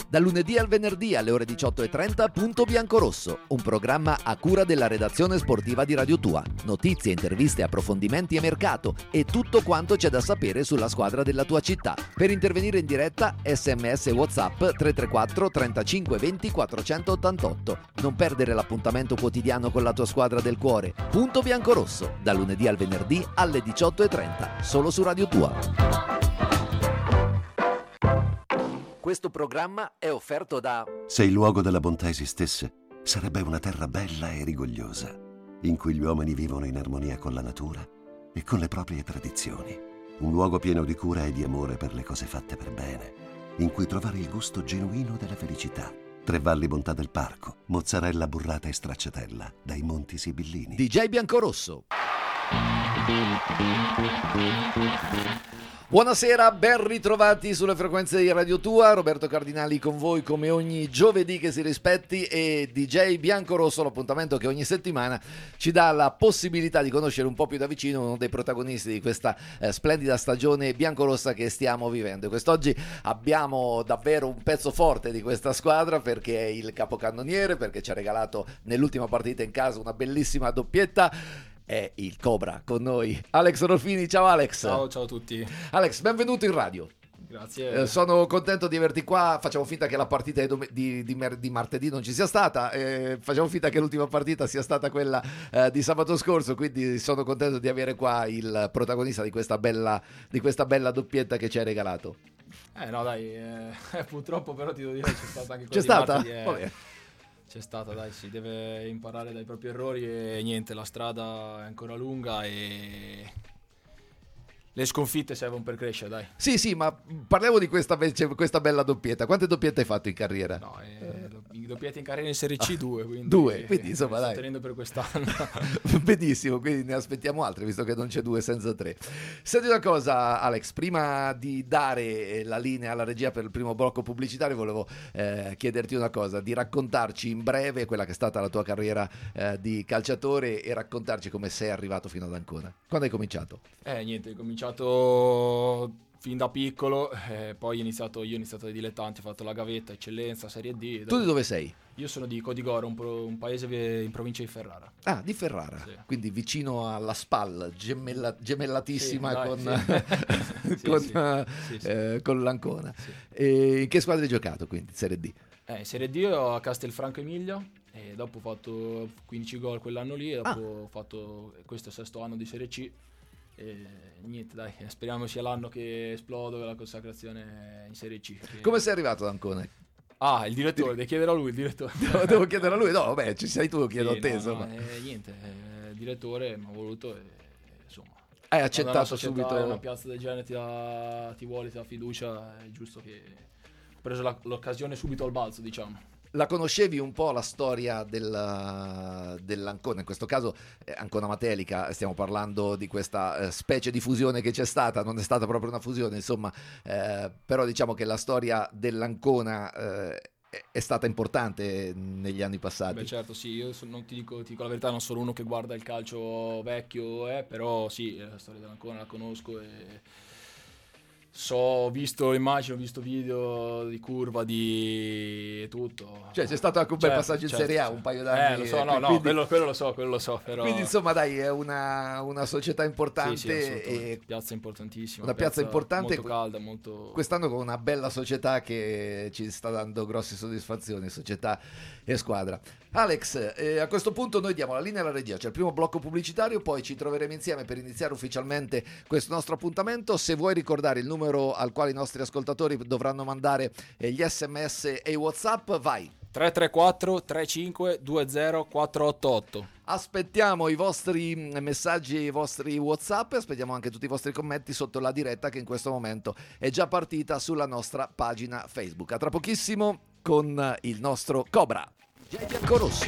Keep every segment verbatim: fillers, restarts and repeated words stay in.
Dal lunedì al venerdì alle ore diciotto e trenta, Punto Biancorosso, un programma a cura della redazione sportiva di Radio Tua. Notizie, interviste, approfondimenti e mercato e tutto quanto c'è da sapere sulla squadra della tua città. Per intervenire in diretta, sms e WhatsApp tre tre quattro trentacinque venti quattrocentottantotto. Non perdere l'appuntamento quotidiano con la tua squadra del cuore. Punto Biancorosso, dal lunedì al venerdì alle diciotto e trenta, solo su Radio Tua. Questo programma è offerto da... Se il luogo della bontà esistesse, sarebbe una terra bella e rigogliosa, in cui gli uomini vivono in armonia con la natura e con le proprie tradizioni. Un luogo pieno di cura e di amore per le cose fatte per bene, in cui trovare il gusto genuino della felicità. Tre Valli Bontà del Parco, mozzarella burrata e stracciatella, dai Monti Sibillini. D J Biancorosso. Buonasera, ben ritrovati sulle frequenze di Radio Tua. Roberto Cardinali con voi come ogni giovedì che si rispetti, e D J Biancorosso, l'appuntamento che ogni settimana ci dà la possibilità di conoscere un po' più da vicino uno dei protagonisti di questa eh, splendida stagione biancorossa che stiamo vivendo. Quest'oggi abbiamo davvero un pezzo forte di questa squadra, perché è il capocannoniere, perché ci ha regalato nell'ultima partita in casa una bellissima doppietta. È il Cobra con noi, Alex Rolfini. Ciao Alex. Ciao, ciao a tutti. Alex, benvenuto in radio. Grazie. Eh, sono contento di averti qua. Facciamo finta che la partita di, dom- di, di, mer- di martedì non ci sia stata, eh, facciamo finta che l'ultima partita sia stata quella eh, di sabato scorso, quindi sono contento di avere qua il protagonista di questa bella, di questa bella doppietta che ci hai regalato. Eh no dai, eh, purtroppo però ti devo dire che c'è stata anche quella. C'è stata? Martedì, eh. Vabbè. C'è stata, dai, si deve imparare dai propri errori e niente, la strada è ancora lunga e le sconfitte servono per crescere, dai. Sì, sì, ma parliamo di questa, questa bella doppietta. Quante doppiette hai fatto in carriera? No, eh, i doppiette in carriera in Serie C due, quindi, due, quindi insomma sto dai. tenendo per quest'anno. Benissimo, quindi ne aspettiamo altre, visto che non c'è due senza tre. Senti una cosa Alex, prima di dare la linea alla regia per il primo blocco pubblicitario volevo eh, chiederti una cosa, di raccontarci in breve quella che è stata la tua carriera eh, di calciatore e raccontarci come sei arrivato fino ad Ancona. Quando hai cominciato? Eh niente, ho cominciato fin da piccolo, eh, poi ho iniziato, io ho iniziato dai dilettanti, ho fatto la gavetta, eccellenza, serie D. Tu di dove sei? Io sono di Codigoro, un, pro, un paese in provincia di Ferrara. Ah, di Ferrara, sì. Quindi vicino alla Spal, gemella, gemellatissima sì, con, dai, sì. con, sì, sì. Uh, sì, sì. Eh, con l'Ancona. Sì. E in che squadra hai giocato quindi, Serie D? Eh, in Serie D a Castelfranco Emilia, e dopo ho fatto quindici gol quell'anno lì, e dopo ah. ho fatto questo è il sesto anno di Serie C. E niente dai, speriamo sia l'anno che esplodo la consacrazione in Serie C. Che... Come sei arrivato ad Ancona? Ah, il direttore, devo chiedere a lui il direttore. No, devo chiedere a lui? No, vabbè, ci sei tu, lo chiedo sì, a te, no, insomma. No, eh, niente, eh, il direttore mi ha voluto e insomma... Hai accettato società, subito? Una piazza del genere ti, dà, ti vuole, ti dà fiducia, è giusto che... Ho preso la, l'occasione subito al balzo, diciamo. La conoscevi un po' la storia del, dell'Ancona, in questo caso eh, Ancona Matelica, stiamo parlando di questa eh, specie di fusione che c'è stata, non è stata proprio una fusione, insomma, eh, però diciamo che la storia dell'Ancona eh, è stata importante negli anni passati. Beh certo, sì, io so, non ti dico, ti dico la verità, non sono uno che guarda il calcio vecchio, eh, però sì, la storia dell'Ancona la conosco e... So, ho visto immagini, ho visto video di curva, di tutto. Cioè c'è stato anche un bel certo, passaggio certo, in Serie A, certo. un paio d'anni. Eh, lo so, no, no, quindi, quello, quello lo so, quello lo so, però... Quindi insomma dai, è una, una società importante. Sì, sì, e piazza importantissima. Una piazza, piazza importante. Molto calda, molto... Quest'anno con una bella società che ci sta dando grosse soddisfazioni, società e squadra. Alex, eh, a questo punto noi diamo la linea alla regia, c'è il primo blocco pubblicitario, poi ci troveremo insieme per iniziare ufficialmente questo nostro appuntamento. Se vuoi ricordare il numero al quale i nostri ascoltatori dovranno mandare eh, gli sms e i WhatsApp, vai. tre tre quattro tre cinque due zero quattro otto otto. Aspettiamo i vostri messaggi e i vostri WhatsApp, aspettiamo anche tutti i vostri commenti sotto la diretta che in questo momento è già partita sulla nostra pagina Facebook. A tra pochissimo con il nostro Cobra. Biancorosso.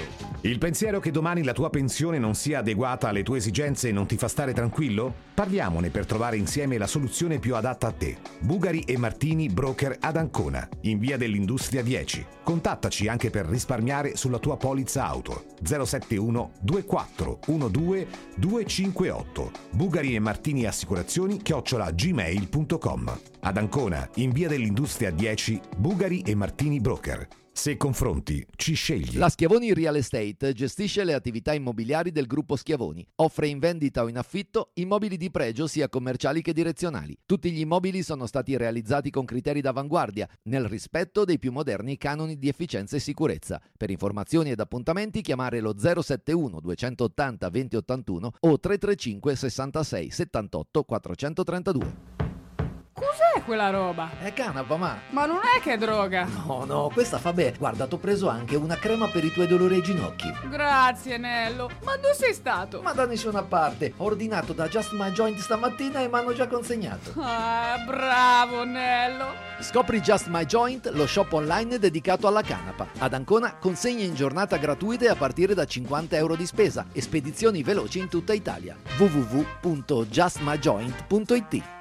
Il pensiero che domani la tua pensione non sia adeguata alle tue esigenze non ti fa stare tranquillo? Parliamone per trovare insieme la soluzione più adatta a te. Bugari e Martini Broker ad Ancona, in via dell'Industria dieci. Contattaci anche per risparmiare sulla tua polizza auto. zero sette uno due quattro uno due due cinque otto. Bugari e Martini Assicurazioni chiocciola gmail punto com. Ad Ancona, in via dell'Industria dieci, Bugari e Martini Broker. Se confronti, ci scegli. La Schiavoni Real Estate gestisce le attività immobiliari del gruppo Schiavoni. Offre in vendita o in affitto immobili di pregio sia commerciali che direzionali. Tutti gli immobili sono stati realizzati con criteri d'avanguardia, nel rispetto dei più moderni canoni di efficienza e sicurezza. Per informazioni ed appuntamenti chiamare lo zero sette uno due otto zero due zero otto uno o tre tre cinque sessantasei settantotto quattrocentotrentadue. Cos'è quella roba? È canapa, ma... Ma non è che è droga. No, no, questa fa bene. Guarda, t'ho preso anche una crema per i tuoi dolori ai ginocchi. Grazie, Nello. Ma dove sei stato? Ma da nessuna parte. Ho ordinato da Just My Joint stamattina e mi hanno già consegnato. Ah, bravo, Nello. Scopri Just My Joint, lo shop online dedicato alla canapa. Ad Ancona consegne in giornata gratuite a partire da cinquanta euro di spesa e spedizioni veloci in tutta Italia. w w w punto just my joint punto i t.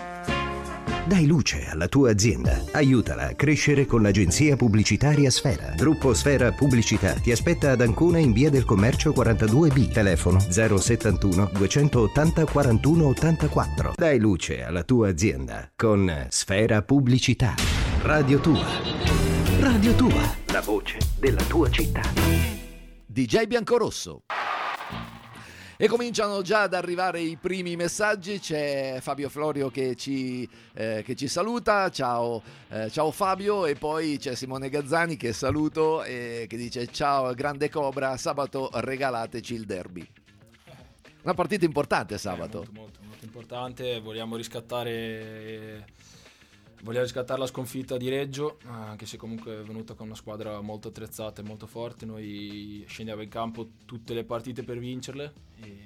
Dai luce alla tua azienda. Aiutala a crescere con l'agenzia pubblicitaria Sfera. Gruppo Sfera Pubblicità ti aspetta ad Ancona in via del Commercio quarantadue B. Telefono zero settantuno duecentottanta quarantuno ottantaquattro. Dai luce alla tua azienda con Sfera Pubblicità. Radio Tua. Radio Tua. La voce della tua città. D J Biancorosso. E cominciano già ad arrivare i primi messaggi. C'è Fabio Florio che ci, eh, che ci saluta. Ciao, eh, ciao Fabio. E poi c'è Simone Gazzani che saluto e che dice: ciao grande Cobra, sabato regalateci il derby. Una partita importante sabato. Eh, molto, molto, molto importante. Vogliamo riscattare vogliamo riscattare la sconfitta di Reggio, anche se comunque è venuta con una squadra molto attrezzata e molto forte. Noi scendiamo in campo tutte le partite per vincerle, e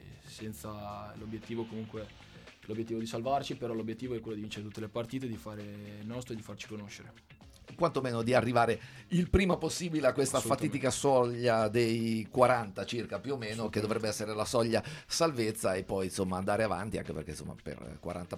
senza l'obiettivo comunque l'obiettivo di salvarci, però l'obiettivo è quello di vincere tutte le partite, di fare il nostro e di farci conoscere. Quantomeno di arrivare il prima possibile a questa fatidica soglia dei quaranta circa più o meno, che dovrebbe essere la soglia salvezza, e poi insomma andare avanti, anche perché insomma per quaranta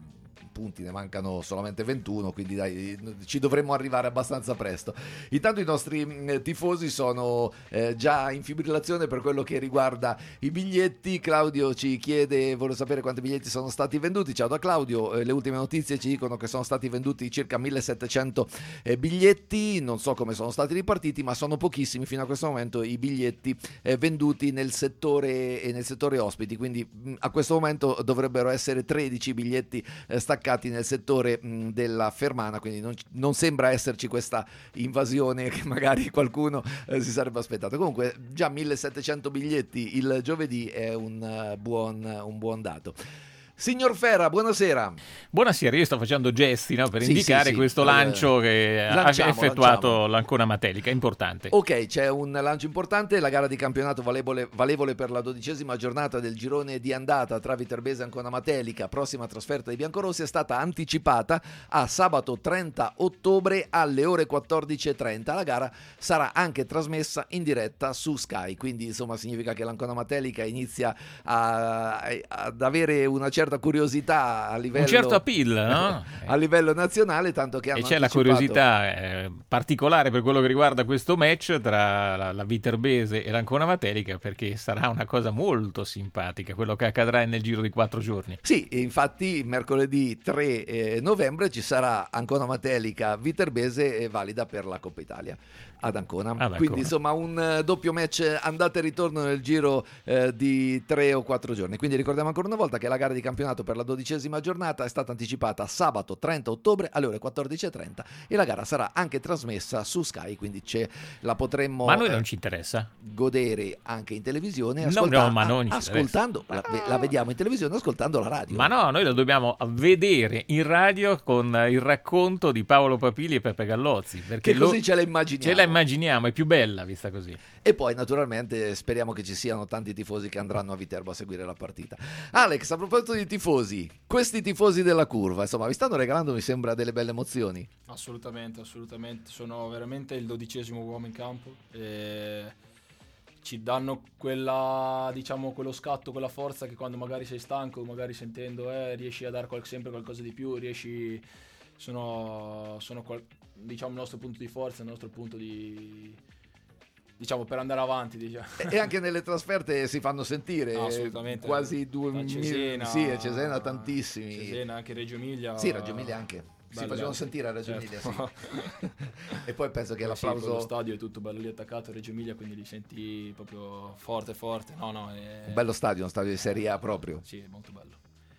punti ne mancano solamente ventuno, quindi dai, ci dovremmo arrivare abbastanza presto. Intanto i nostri eh, tifosi sono eh, già in fibrillazione per quello che riguarda i biglietti. Claudio ci chiede, vuole sapere quanti biglietti sono stati venduti. Ciao da Claudio, eh, le ultime notizie ci dicono che sono stati venduti circa millesettecento eh, biglietti, non so come sono stati ripartiti, ma sono pochissimi fino a questo momento i biglietti eh, venduti nel settore e nel settore ospiti, quindi mh, a questo momento dovrebbero essere tredici biglietti eh, staccati nel settore mh, della Fermana, quindi non, non sembra esserci questa invasione che magari qualcuno eh, si sarebbe aspettato. Comunque già millesettecento biglietti il giovedì è un, uh, buon, un buon dato. Signor Ferra, buonasera. Buonasera, io sto facendo gesti, no, per sì, indicare sì, sì. questo lancio che lanciamo, ha effettuato lanciamo. l'Ancona Matelica, importante. Ok, c'è un lancio importante, la gara di campionato valevole, valevole per la dodicesima giornata del girone di andata tra Viterbese e Ancona Matelica, prossima trasferta dei biancorossi, è stata anticipata a sabato trenta ottobre alle ore quattordici e trenta. La gara sarà anche trasmessa in diretta su Sky, quindi insomma significa che l'Ancona Matelica inizia a, ad avere una certa curiosità a livello, un certo appeal, no? a livello nazionale, tanto che hanno e c'è anticipato... la curiosità eh, particolare per quello che riguarda questo match tra la, la Viterbese e l'Ancona Matelica, perché sarà una cosa molto simpatica quello che accadrà nel giro di quattro giorni. Sì, infatti mercoledì tre eh, novembre ci sarà Ancona Matelica Viterbese, eh, valida per la Coppa Italia ad Ancona. Ah, quindi insomma un uh, doppio match andata e ritorno nel giro uh, di tre o quattro giorni. Quindi ricordiamo ancora una volta che la gara di campionato per la dodicesima giornata è stata anticipata sabato trenta ottobre alle ore quattordici e trenta e la gara sarà anche trasmessa su Sky, quindi c'è, la potremmo ma a noi eh, non ci interessa godere anche in televisione, no, no, ma non ci ascoltando la, la vediamo in televisione, ascoltando la radio. Ma no, noi la dobbiamo vedere in radio con il racconto di Paolo Papili e Peppe Gallozzi, perché che così lo, ce la immaginiamo. ce la immaginiamo, è più bella vista così. E poi naturalmente speriamo che ci siano tanti tifosi che andranno a Viterbo a seguire la partita. Alex, a proposito di tifosi, questi tifosi della curva, insomma, vi stanno regalando, mi sembra, delle belle emozioni. Assolutamente, assolutamente. Sono veramente il dodicesimo uomo in campo. E ci danno quella, diciamo, quello scatto, quella forza che quando magari sei stanco, magari sentendo, eh, riesci a dare qual- sempre qualcosa di più, riesci, sono, sono qual- diciamo il nostro punto di forza, il nostro punto di, diciamo, per andare avanti, diciamo. E anche nelle trasferte si fanno sentire. No, assolutamente. Quasi duemila. Cesena, Sì, a Cesena tantissimi. Cesena, anche Reggio Emilia. Sì, Reggio Emilia anche. Si Bello, facevano bello. sentire a Reggio Certo. Emilia, sì. E poi penso che Poi sì, l'applauso... poi lo stadio è tutto bello lì attaccato a Reggio Emilia, quindi li senti proprio forte forte. No, no, è... Un bello stadio, uno stadio di Serie A proprio. Sì, è molto bello.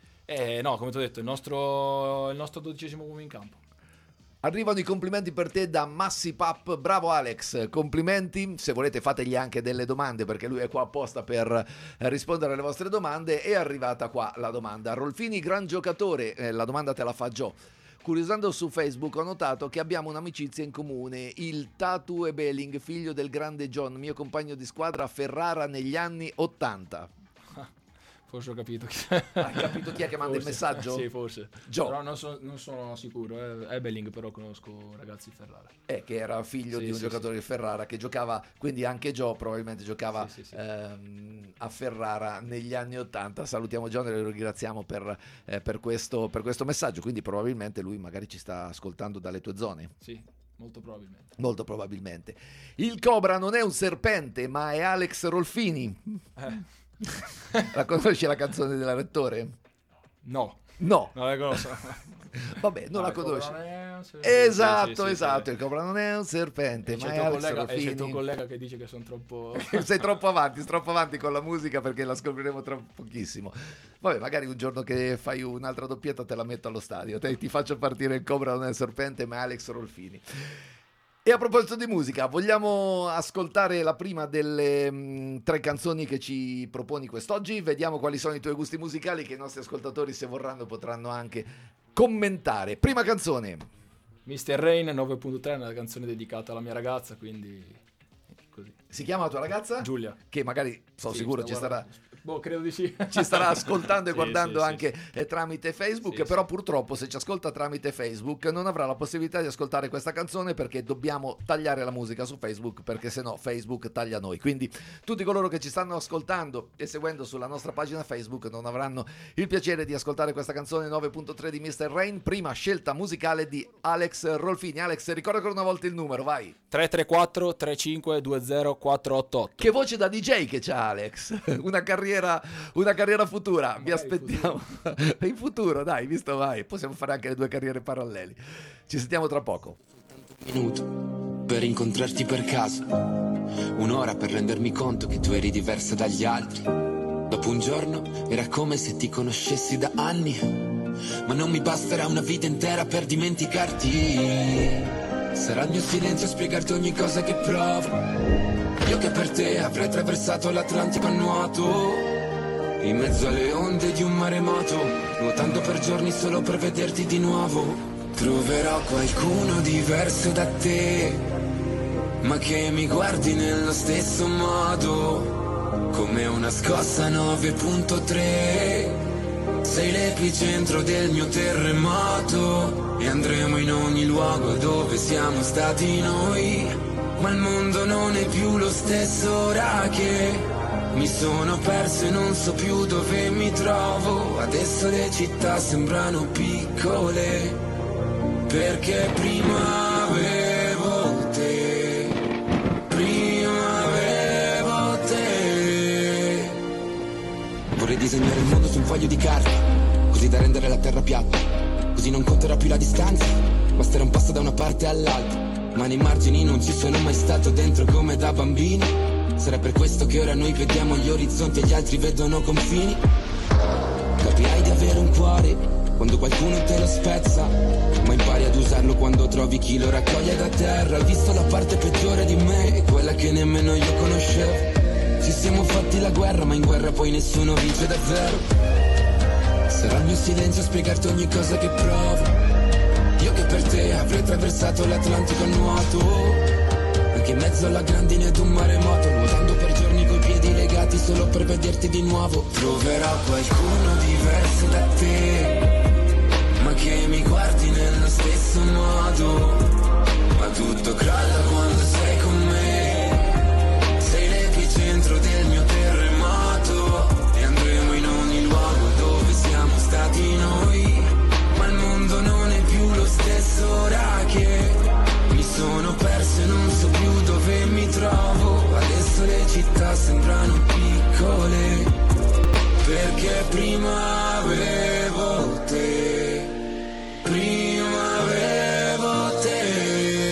E no, come ti ho detto, il nostro, il nostro dodicesimo uomo in campo. Arrivano i complimenti per te da Massi Pap. Bravo Alex, complimenti. Se volete fategli anche delle domande, perché lui è qua apposta per rispondere alle vostre domande. È arrivata qua la domanda: Rolfini, gran giocatore. Eh, la domanda te la fa Gio. Curiosando su Facebook ho notato che abbiamo un'amicizia in comune, il Tatu Ebeling, figlio del grande John, mio compagno di squadra a Ferrara negli anni ottanta. Forse ho capito chi Hai capito chi è che manda il Forse. messaggio? Sì, forse. Gio. Però non, so- non sono sicuro. Eh. Ebeling, però conosco ragazzi di Ferrara. Eh, che era figlio Sì, di un sì, giocatore sì. di Ferrara, che giocava, quindi anche Gio probabilmente giocava Sì, sì, sì. ehm, a Ferrara negli anni ottanta. Salutiamo John e lo ringraziamo per, eh, per, questo, per questo messaggio, quindi probabilmente lui magari ci sta ascoltando dalle tue zone. Sì, molto probabilmente. Molto probabilmente. Il Cobra non è un serpente, ma è Alex Rolfini. Eh. La conosci la canzone dell'Arettore? No, No. non la conosco. Vabbè, non No, la il Cobra conosci. non è un serpente. Esatto, Sì, sì, sì, esatto. sì. Il Cobra non è un serpente, E ma c'è è il tuo Alex collega, e c'è il tuo Rolfini. collega che dice che sono troppo... Sei troppo avanti, troppo avanti con la musica, perché la scopriremo tra pochissimo. Vabbè, magari un giorno che fai un'altra doppietta te la metto allo stadio. Te, ti faccio partire il Cobra non è un serpente, ma è Alex Rolfini. E a proposito di musica, vogliamo ascoltare la prima delle mh, tre canzoni che ci proponi quest'oggi? Vediamo quali sono i tuoi gusti musicali, che i nostri ascoltatori, se vorranno, potranno anche commentare. Prima canzone. mister Rain nove punto tre è una canzone dedicata alla mia ragazza, quindi così. Si chiama la tua ragazza? Giulia. Che magari, sono Sì, sicuro, sta ci starà... guardando. Boh, credo di sì. ci starà ascoltando e Sì, guardando sì, anche sì. eh, tramite Facebook, Sì, però sì. purtroppo se ci ascolta tramite Facebook non avrà la possibilità di ascoltare questa canzone, perché dobbiamo tagliare la musica su Facebook, perché sennò Facebook taglia noi. Quindi tutti coloro che ci stanno ascoltando e seguendo sulla nostra pagina Facebook non avranno il piacere di ascoltare questa canzone nove punto tre di mister Rain, prima scelta musicale di Alex Rolfini. Alex, ricorda ancora una volta il numero, vai. tre tre quattro tre cinque due zero quattro otto otto. Che voce da D J che c'ha Alex, una carriera, una carriera futura, vi Magari aspettiamo in futuro, dai, visto vai, possiamo fare anche le due carriere paralleli. Ci sentiamo tra poco. Un minuto per incontrarti per caso, un'ora per rendermi conto che tu eri diversa dagli altri. Dopo un giorno era come se ti conoscessi da anni, ma non mi basterà una vita intera per dimenticarti. Sarà il mio silenzio a spiegarti ogni cosa che provo. Io che per te avrei attraversato l'Atlantico a nuoto, in mezzo alle onde di un maremoto, nuotando per giorni solo per vederti di nuovo. Troverò qualcuno diverso da te, ma che mi guardi nello stesso modo, come una scossa nove punto tre. Sei l'epicentro del mio terremoto, e andremo in ogni luogo dove siamo stati noi. Ma il mondo non è più lo stesso ora che mi sono perso e non so più dove mi trovo. Adesso le città sembrano piccole, perché prima avevo te, prima avevo te. Vorrei disegnare il mondo su un foglio di carta, così da rendere la terra piatta, così non conterò più la distanza, basterà un passo da una parte all'altra. Ma nei margini non ci sono mai stato dentro come da bambino. Sarà per questo che ora noi vediamo gli orizzonti e gli altri vedono confini. Capirai di avere un cuore quando qualcuno te lo spezza, ma impari ad usarlo quando trovi chi lo raccoglie da terra. Hai visto la parte peggiore di me, quella che nemmeno io conoscevo. Ci siamo fatti la guerra, ma in guerra poi nessuno vince davvero. Sarà il mio silenzio a spiegarti ogni cosa che provo. Io che per te avrei attraversato l'Atlantico a nuoto, anche in mezzo alla grandine d'un maremoto, nuotando per giorni coi piedi legati solo per vederti di nuovo. Troverò qualcuno diverso da te, ma che mi guardi nello stesso modo. Ma tutto crolla quando sei con me. Sei l'epicentro città sembrano piccole, perché prima avevo te, prima avevo te.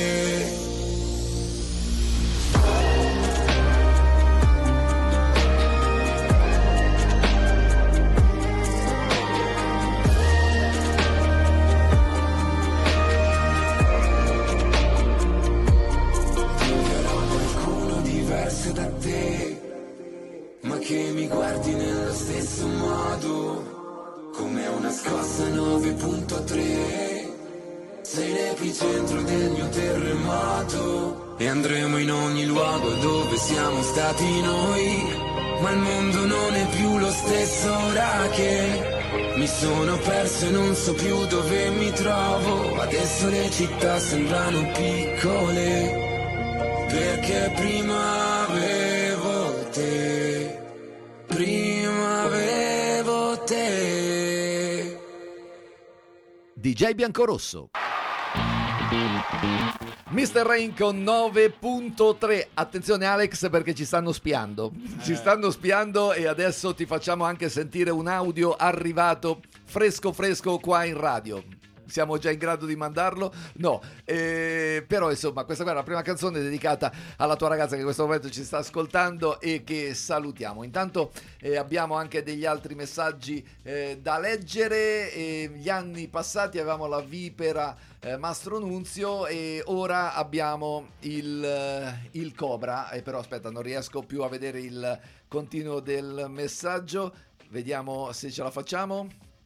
Da te, ma che mi guardi nello stesso modo, come una scossa nove virgola tre. Sei l'epicentro del mio terremoto, e andremo in ogni luogo dove siamo stati noi, ma il mondo non è più lo stesso ora che mi sono perso e non so più dove mi trovo. Adesso le città sembrano piccole, perché prima avevo te, prima avevo te. D J Biancorosso. mister Rain con nove virgola tre. Attenzione Alex, perché ci stanno spiando. Ci stanno spiando e adesso ti facciamo anche sentire un audio arrivato fresco fresco qua in radio. Siamo già in grado di mandarlo? No, eh, però insomma questa qua è la prima canzone dedicata alla tua ragazza che in questo momento ci sta ascoltando e che salutiamo. Intanto eh, abbiamo anche degli altri messaggi eh, da leggere. Eh, gli anni passati avevamo la vipera eh, Mastro Nunzio e ora abbiamo il, eh, il Cobra, eh, però aspetta, non riesco più a vedere il continuo del messaggio. Vediamo se ce la facciamo.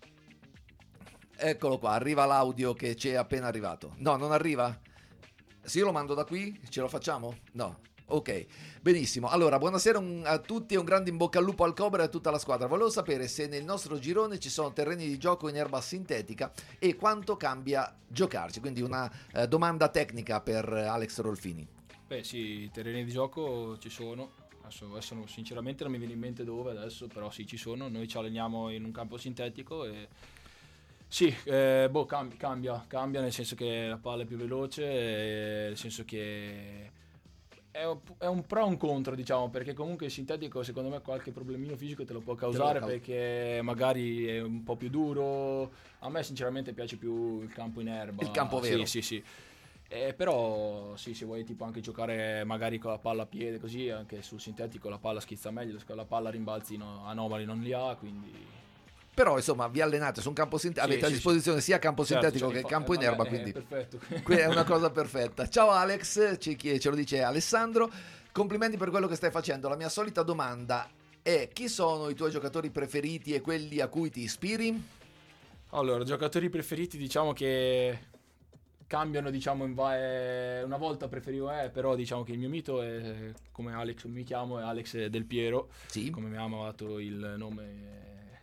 Eccolo qua, arriva l'audio che ci è appena arrivato. No, non arriva? Se io lo mando da qui, ce lo facciamo? No. Ok, benissimo. Allora, buonasera un, a tutti e un grande in bocca al lupo al Cobra e a tutta la squadra. Volevo sapere se nel nostro girone ci sono terreni di gioco in erba sintetica e quanto cambia giocarci. Quindi una eh, domanda tecnica per Alex Rolfini. Beh sì, i terreni di gioco ci sono. Adesso, adesso sinceramente non mi viene in mente dove adesso, però sì, ci sono. Noi ci alleniamo in un campo sintetico e... Sì, eh, boh, cambia, cambia, cambia nel senso che la palla è più veloce, eh, nel senso che è un, è un pro e un contro, diciamo, perché comunque il sintetico secondo me qualche problemino fisico te lo può causare, te lo perché magari è un po' più duro. A me sinceramente piace più il campo in erba. Il campo vero. Sì, sì, sì. Eh, però sì, se vuoi tipo anche giocare magari con la palla a piede così, anche sul sintetico la palla schizza meglio, la palla rimbalzi no, anomali non li ha, quindi... Però insomma vi allenate su un campo sintetico, sì, avete sì, a disposizione sì. sia campo certo, sintetico che campo in erba, eh, quindi perfetto. è una cosa perfetta. Ciao Alex, ci, ce lo dice Alessandro, complimenti per quello che stai facendo. La mia solita domanda è: chi sono i tuoi giocatori preferiti e quelli a cui ti ispiri? Allora, giocatori preferiti diciamo che cambiano, diciamo in va- una volta preferivo eh, però diciamo che il mio mito è, come Alex mi chiamo, è Alex Del Piero, sì. Come mi ha dato il nome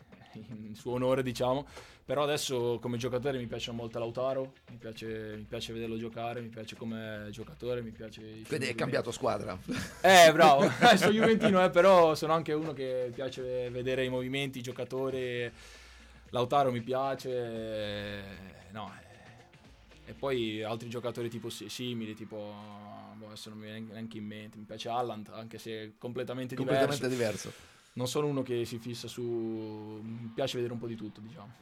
in suo onore, diciamo. Però adesso come giocatore mi piace molto Lautaro, mi piace, mi piace vederlo giocare, mi piace come giocatore, mi piace... Quindi hai cambiato squadra. Eh bravo, sono juventino eh, però sono anche uno che piace vedere i movimenti, i giocatori. Lautaro mi piace, eh, no, eh. E poi altri giocatori tipo simili, tipo boh, adesso non mi viene neanche in mente, mi piace Haaland, anche se completamente, completamente diverso. diverso. Non sono uno che si fissa su... mi piace vedere un po' di tutto, diciamo.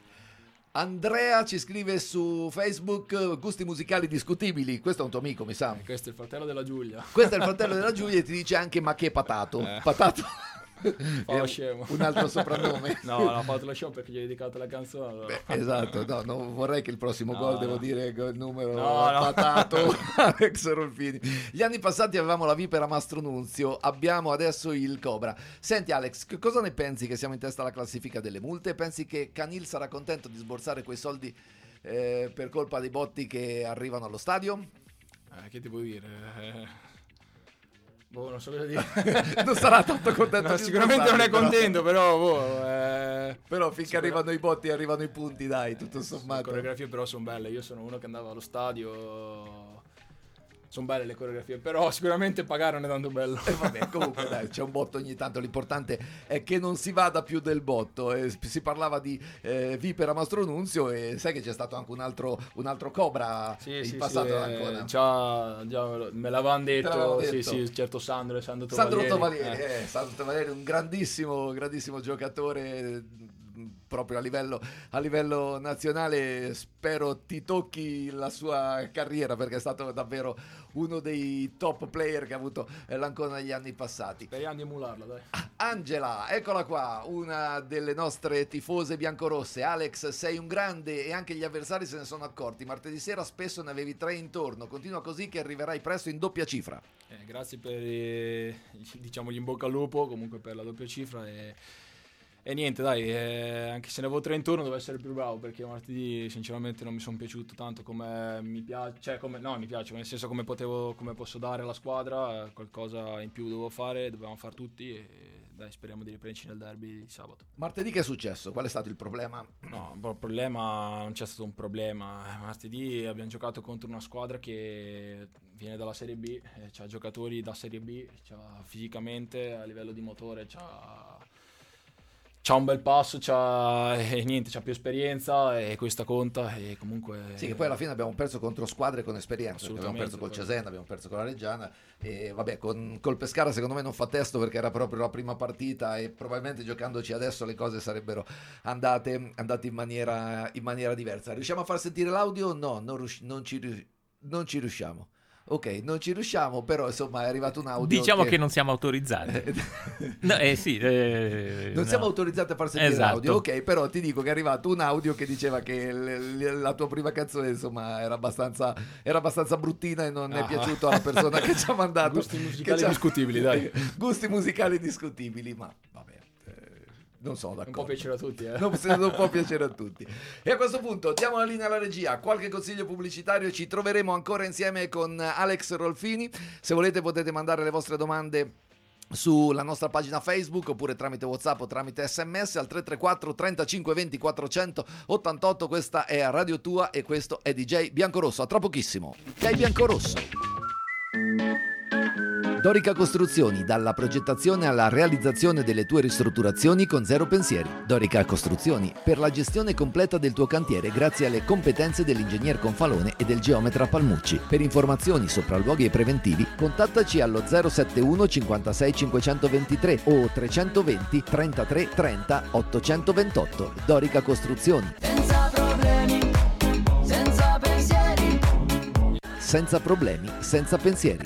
Andrea ci scrive su Facebook: gusti musicali discutibili. Questo è un tuo amico, mi sa. Eh, questo è il fratello della Giulia. Questo è il fratello della Giulia e ti dice anche: ma che patato. Eh. Patato Fa lo scemo. Un altro soprannome. No, l'ha fatto lo scemo perché gli hai dedicato la canzone. Allora. Beh, esatto, no, non vorrei che il prossimo no, gol, no. devo dire che il numero no, no. patato Alex Rolfini. Gli anni passati avevamo la vipera Mastro Nunzio, abbiamo adesso il Cobra. Senti Alex, che cosa ne pensi che siamo in testa alla classifica delle multe? Pensi che Canil sarà contento di sborsare quei soldi eh, per colpa dei botti che arrivano allo stadio? Eh, che ti vuoi dire? Eh... Boh, non so cosa dire. Non sarà tanto contento. No, sicuramente non è contento, però boh, eh... però finché Sicur- arrivano i botti arrivano i punti, dai, tutto sommato. Le coreografie però sono belle. Io sono uno che andava allo stadio sono belle le coreografie, però sicuramente pagare non è tanto bello. E vabbè, comunque dai, c'è un botto ogni tanto, l'importante è che non si vada più del botto. Eh, si parlava di eh, Vipera Mastro Nunzio, e sai che c'è stato anche un altro, un altro Cobra sì, in sì, passato sì, ancora. Eh, già, già me l'avevano detto, detto. sì, sì, certo Sandro, Sandro Sandro Tovalieri. Tovalieri, eh. Eh, Sandro Tovalieri, un grandissimo, grandissimo giocatore, proprio a livello, a livello nazionale. Spero ti tocchi la sua carriera, perché è stato davvero uno dei top player che ha avuto l'Ancona negli anni passati. Speriamo di emularla, dai. Angela, eccola qua, una delle nostre tifose biancorosse. Alex, sei un grande e anche gli avversari se ne sono accorti. Martedì sera spesso ne avevi tre intorno. Continua così che arriverai presto in doppia cifra. Eh, grazie per eh, diciamo gli in bocca al lupo comunque per la doppia cifra, e E niente, dai, eh, anche se ne avevo tre intorno devo essere più bravo, perché martedì sinceramente non mi sono piaciuto tanto come mi piace, cioè come, no mi piace, nel senso come potevo, come posso dare alla squadra, qualcosa in più dovevo fare, dovevamo fare tutti, e dai, speriamo di riprenderci nel derby di sabato. Martedì che è successo? Qual è stato il problema? No, il problema, non c'è stato un problema. Martedì abbiamo giocato contro una squadra che viene dalla Serie B, eh, c'ha giocatori da Serie B, c'ha fisicamente, a livello di motore, c'ha... C'ha un bel passo, c'ha e niente, c'ha più esperienza, e questa conta, e comunque... Sì, che poi alla fine abbiamo perso contro squadre con esperienza, abbiamo perso col poi. Cesena, abbiamo perso con la Reggiana, e vabbè, con, col Pescara secondo me non fa testo, perché era proprio la prima partita, e probabilmente giocandoci adesso le cose sarebbero andate, andate in maniera, in maniera diversa. Riusciamo a far sentire l'audio? No, non, rius- non, ci, rius- non ci riusciamo. Ok, non ci riusciamo, però insomma è arrivato un audio. Diciamo che, che non siamo autorizzati. no, eh sì, eh, non no. siamo autorizzati a far sentire Esatto. l'audio, ok, però ti dico che è arrivato un audio che diceva che l- l- la tua prima canzone insomma era abbastanza, era abbastanza bruttina, e non ah. è piaciuto alla persona che ci ha mandato. Gusti musicali che discutibili, dai. Gusti musicali discutibili, ma vabbè. Non sono d'accordo. Non può piacere a tutti, eh. Non, non può piacere a tutti. E a questo punto diamo la linea alla regia. Qualche consiglio pubblicitario. Ci troveremo ancora insieme con Alex Rolfini. Se volete potete mandare le vostre domande sulla nostra pagina Facebook, oppure tramite WhatsApp o tramite sms al tre tre quattro trentacinque venti quattrocentottantotto. Questa è Radio Tua e questo è D J Biancorosso. A tra pochissimo. D J Biancorosso. Dorica Costruzioni, dalla progettazione alla realizzazione delle tue ristrutturazioni con zero pensieri. Dorica Costruzioni, per la gestione completa del tuo cantiere grazie alle competenze dell'ingegner Confalone e del geometra Palmucci. Per informazioni, sopralluoghi e preventivi, contattaci allo zero sette uno cinquantasei cinquecentoventitré o trecentoventi trentatré trenta ottocentoventotto. Dorica Costruzioni. Senza problemi, senza pensieri. Senza problemi, senza pensieri.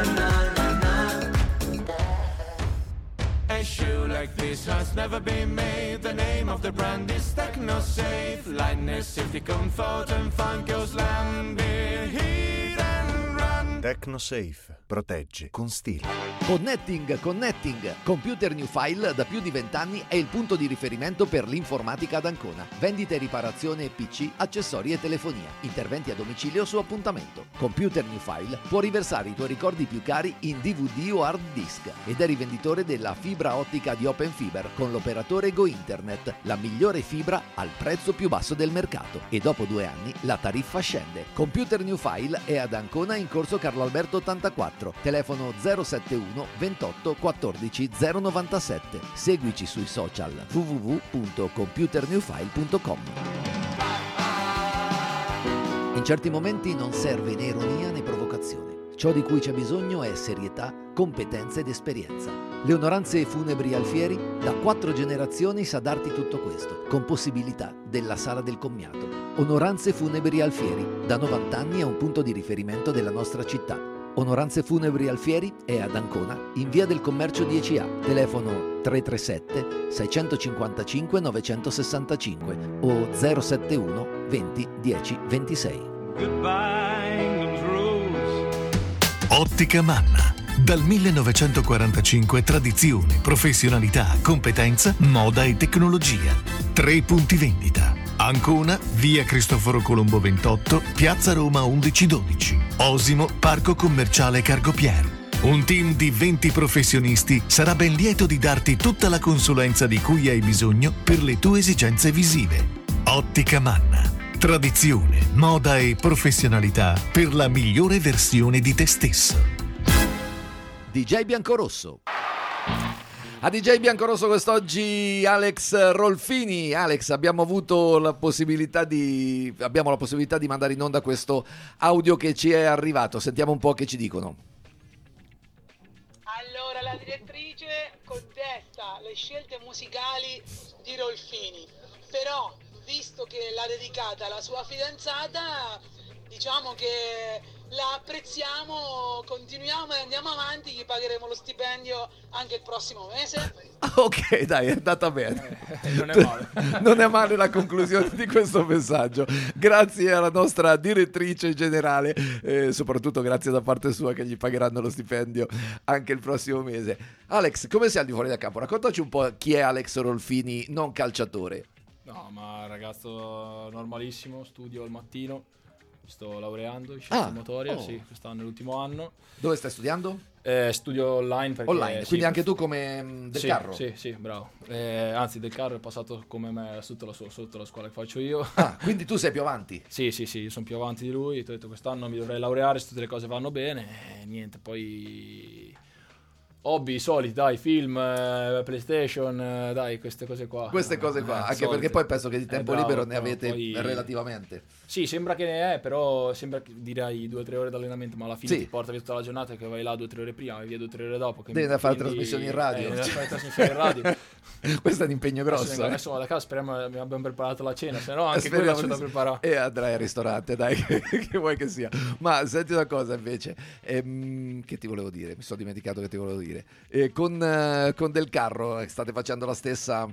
A shoe like this has never been made. The name of the brand is TechnoSafe. Lightness, safety, comfort and fun goes land in hit and run. TechnoSafe. Protegge con stile. Connecting, Connecting. Computer New File da più di vent'anni è il punto di riferimento per l'informatica ad Ancona. Vendita e riparazione P C, accessori e telefonia. Interventi a domicilio su appuntamento. Computer New File può riversare i tuoi ricordi più cari in D V D o hard disk, ed è rivenditore della fibra ottica di Open Fiber con l'operatore Go Internet, la migliore fibra al prezzo più basso del mercato, e dopo due anni la tariffa scende. Computer New File è ad Ancona in corso Carlo Alberto ottantaquattro, telefono zero sette uno ventotto quattordici zero novantasette. Seguici sui social w w w punto computer new file punto com. In certi momenti non serve né ironia né provocazione. Ciò di cui c'è bisogno è serietà, competenza ed esperienza. Le Onoranze Funebri Alfieri da quattro generazioni sa darti tutto questo, con possibilità della sala del commiato. Onoranze Funebri Alfieri, da novanta anni è un punto di riferimento della nostra città. Onoranze Funebri Alfieri è ad Ancona, in via del Commercio dieci A, telefono tre tre sette sei cinque cinque nove sei cinque o zero sette uno venti dieci ventisei. Ottica Manna. Dal millenovecentoquarantacinque tradizione, professionalità, competenza, moda e tecnologia. Tre punti vendita. Ancona, via Cristoforo Colombo ventotto, piazza Roma undici dodici. Osimo, parco commerciale Cargopier. Un team di venti professionisti sarà ben lieto di darti tutta la consulenza di cui hai bisogno per le tue esigenze visive. Ottica Manna. Tradizione, moda e professionalità per la migliore versione di te stesso. D J Biancorosso. A D J Biancorosso quest'oggi Alex Rolfini. Alex, abbiamo avuto la possibilità di abbiamo la possibilità di mandare in onda questo audio che ci è arrivato. Sentiamo un po' che ci dicono. Allora, la direttrice contesta le scelte musicali di Rolfini, però visto che l'ha dedicata alla sua fidanzata, diciamo che la apprezziamo, continuiamo e andiamo avanti, gli pagheremo lo stipendio anche il prossimo mese. Ok, dai, è andata bene. Eh, non è male. Non è male la conclusione di questo messaggio. Grazie alla nostra direttrice generale, eh, soprattutto grazie da parte sua che gli pagheranno lo stipendio anche il prossimo mese. Alex, come sei al di fuori dal campo? Raccontaci un po' chi è Alex Rolfini, non calciatore. No, ma ragazzo normalissimo, studio al mattino, sto laureando in scienze Ah, motorie, oh. sì, quest'anno è l'ultimo anno. Dove stai studiando? Eh, studio online perché Online, sì, quindi anche tu come mh, del sì, carro? Sì, sì, bravo. Eh, anzi, del carro è passato come me sotto la, sua, sotto la scuola che faccio io. Ah, quindi tu sei più avanti? Sì, sì, sì, io sono più avanti di lui. Ti ho detto quest'anno mi dovrei laureare se tutte le cose vanno bene. E niente, poi hobby soliti, dai, film, eh, PlayStation, eh, dai, queste cose qua. Queste cose qua, Eh, anche solite. perché poi penso che di tempo Eh, bravo, libero ne però avete poi- relativamente. Sì, sembra che ne è, però sembra che direi due o tre ore di allenamento, ma alla fine Sì. ti porta via tutta la giornata che vai là due o tre ore prima, vai via due o tre ore dopo. Che Devi mi- andare a fare quindi- trasmissioni in radio. Eh, devi andare a fare trasmissioni in radio. Questo è un impegno grosso. Adesso, eh. adesso vado a casa, speriamo che abbiamo preparato la cena, se no anche Speriamo quello c'è di da sì. preparare. E andrai al ristorante, dai, che, che vuoi che sia. Ma senti una cosa invece, ehm, che ti volevo dire? Mi sono dimenticato che ti volevo dire. Eh, con, eh, con Del Carro eh, state facendo la stessa,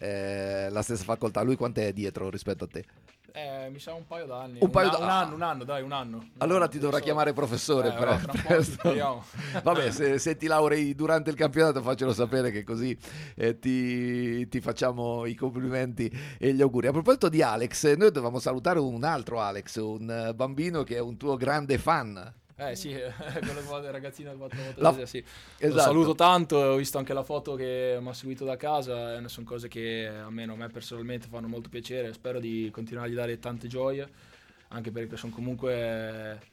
eh, la stessa facoltà. Lui quant'è dietro rispetto a te? Eh, mi sa un paio d'anni. Un paio a- d- un anno, un anno, dai, un anno. Allora ti dovrà so. chiamare professore. Eh, pre- vabbè, tra un po', presto. speriamo. Vabbè, se, se ti laurei durante il campionato faccelo sapere che così eh, ti, ti facciamo i complimenti e gli auguri. A proposito di Alex, noi dovevamo salutare un altro Alex, un eh, bambino che è un tuo grande fan. Eh sì, quello che va del ragazzino che va trovato La- la... sì. Esatto. Lo saluto tanto, ho visto anche la foto che mi ha seguito da casa, e sono cose che almeno a me personalmente fanno molto piacere, spero di continuare a gli dare tante gioie, anche perché sono comunque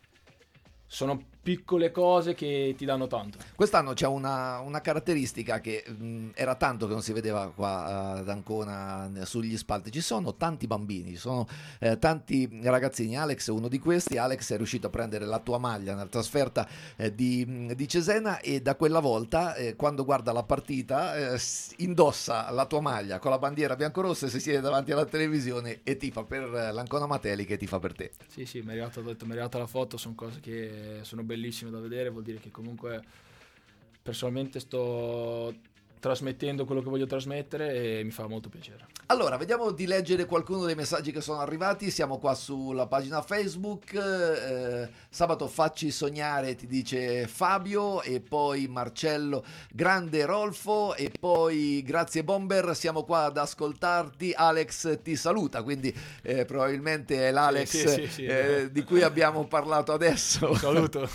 sono piccole cose che ti danno tanto. Quest'anno c'è una, una caratteristica che mh, era tanto che non si vedeva qua ad Ancona n- sugli spalti. Ci sono tanti bambini, ci sono eh, tanti ragazzini. Alex è uno di questi. Alex è riuscito a prendere la tua maglia nella trasferta eh, di, mh, di Cesena e da quella volta eh, quando guarda la partita eh, s- indossa la tua maglia con la bandiera biancorossa e si siede davanti alla televisione e tifa per eh, l'Ancona Mateli che tifa per te. Sì, sì, mi è arrivata, ho detto, mi è arrivata la foto, sono cose che sono bellissime da vedere, vuol dire che comunque personalmente sto trasmettendo quello che voglio trasmettere e mi fa molto piacere. Allora, vediamo di leggere qualcuno dei messaggi che sono arrivati. Siamo qua sulla pagina Facebook. Eh, sabato facci sognare, ti dice Fabio, e poi Marcello, grande Rolfo, e poi grazie Bomber, siamo qua ad ascoltarti. Alex ti saluta, quindi eh, probabilmente è l'Alex Sì, sì, sì, sì. eh, di cui abbiamo parlato adesso. Un saluto.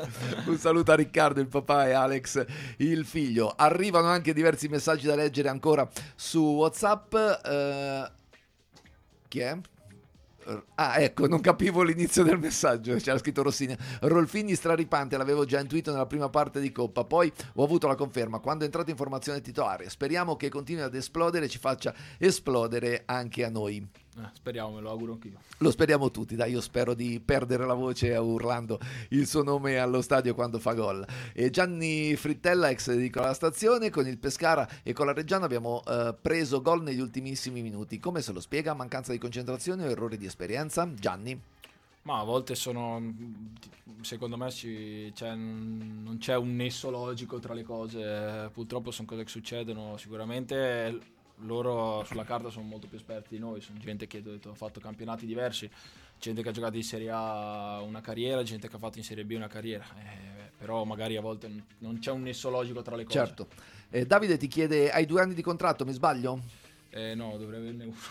Un saluto a Riccardo, il papà, e Alex, il figlio. Arrivano anche diversi messaggi da leggere ancora su WhatsApp. Eh, chi è? Ah, ecco, non capivo l'inizio del messaggio. C'era scritto Rossini. Rolfini straripante, l'avevo già intuito nella prima parte di Coppa, poi ho avuto la conferma quando è entrato in formazione titolare. Speriamo che continui ad esplodere e ci faccia esplodere anche a noi. Eh, speriamo, me lo auguro anch'io. Lo speriamo tutti, dai, io spero di perdere la voce urlando il suo nome allo stadio quando fa gol. E Gianni Frittella, ex di la stazione, con il Pescara e con la Reggiana abbiamo eh, preso gol negli ultimissimi minuti. Come se lo spiega? Mancanza di concentrazione o errori di esperienza? Gianni? Ma a volte sono, secondo me ci, c'è, non c'è un nesso logico tra le cose, purtroppo sono cose che succedono, sicuramente loro sulla carta sono molto più esperti di noi, sono gente che detto, ha fatto campionati diversi, gente che ha giocato in Serie A una carriera, gente che ha fatto in Serie B una carriera, eh, però magari a volte non, non c'è un nesso logico tra le cose. Certo. Eh, Davide ti chiede, hai due anni di contratto, mi sbaglio? Eh, no, dovrei averne uno.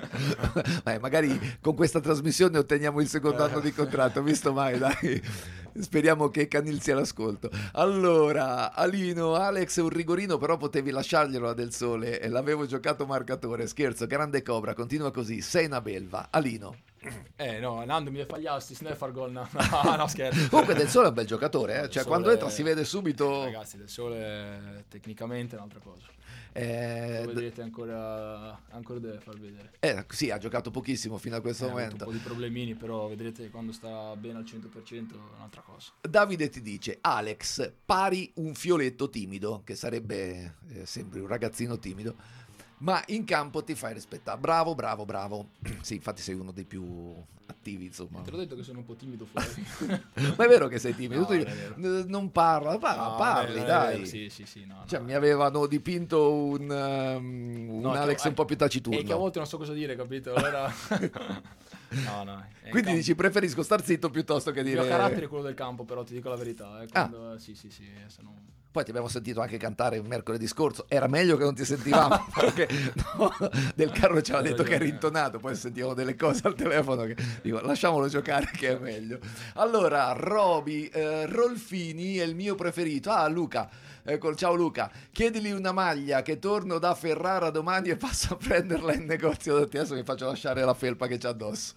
Beh, magari con questa trasmissione otteniamo il secondo anno di contratto, visto mai, dai. Speriamo che Canil sia all'ascolto. Allora, Alino, Alex è un rigorino, però potevi lasciarglielo a Del Sole e l'avevo giocato marcatore. Scherzo, grande Cobra, continua così, sei una belva. Alino. Eh no, Nando mi fagliasti, se ne far gol. No, no, no, scherzo. Comunque Del Sole è un bel giocatore, eh? Cioè Sole... quando entra si vede subito. Ragazzi, Del Sole tecnicamente è un'altra cosa. Eh, Lo vedete ancora, ancora deve far vedere. Eh, sì, ha giocato pochissimo fino a questo eh, momento. Ha avuto un po' di problemini, però vedrete quando sta bene al cento per cento è un'altra cosa. Davide ti dice: Alex, pari un fioletto timido, che sarebbe eh, sembri un ragazzino timido, ma in campo ti fai rispettare. Bravo, bravo, bravo. Sì, infatti sei uno dei più attivi, insomma. Te l'ho detto che sono un po' timido fuori. Ma è vero che sei timido? No, tu non, non parla, parla no, parli, vero, dai. vero, sì, sì, sì, no, cioè, no. mi avevano dipinto un, um, un no, Alex che, un po' più taciturno. E che a volte non so cosa dire, capito? Allora... no, no. Quindi campo... dici preferisco star zitto piuttosto che dire... Il mio carattere è quello del campo, però ti dico la verità. Eh, quando... ah. Sì, sì, sì. Se non... Poi ti abbiamo sentito anche cantare mercoledì scorso, era meglio che non ti sentivamo, perché no, Del Carro ci aveva detto che era intonato, poi sentivamo delle cose al telefono che dico lasciamolo giocare che è meglio. Allora, Roby, eh, Rolfini è il mio preferito. Ah, Luca, ecco, ciao Luca, chiedili una maglia che torno da Ferrara domani e passo a prenderla in negozio da te, adesso mi faccio lasciare la felpa che c'ha addosso.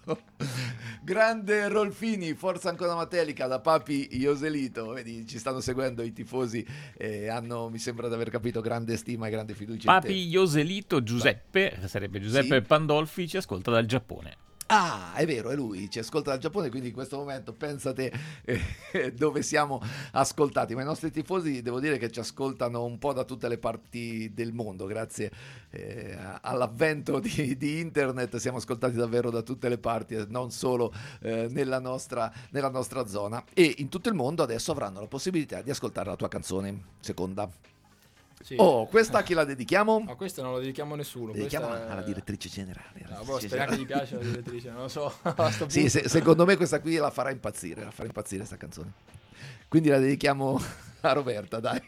Grande Rolfini, forza ancora Matelica da Papi Ioselito, vedi ci stanno seguendo i tifosi, eh, hanno mi sembra di aver capito grande stima e grande fiducia Papi in te. Ioselito Giuseppe, sarebbe Giuseppe sì? Pandolfi, ci ascolta dal Giappone. Ah, è vero, è lui, ci ascolta dal Giappone, quindi in questo momento pensate eh, dove siamo ascoltati, ma i nostri tifosi devo dire che ci ascoltano un po' da tutte le parti del mondo, grazie eh, all'avvento di, di internet siamo ascoltati davvero da tutte le parti, non solo eh, nella, nostra, nella nostra zona, e in tutto il mondo adesso avranno la possibilità di ascoltare la tua canzone seconda. Sì. Oh, questa a chi la dedichiamo? Ma questa non la dedichiamo a nessuno. Dedichiamo questa alla direttrice generale. No, boh, speriamo che gli piace la direttrice, non lo so. Sì, se, secondo me questa qui la farà impazzire, la farà impazzire sta canzone. Quindi la dedichiamo a Roberta, dai.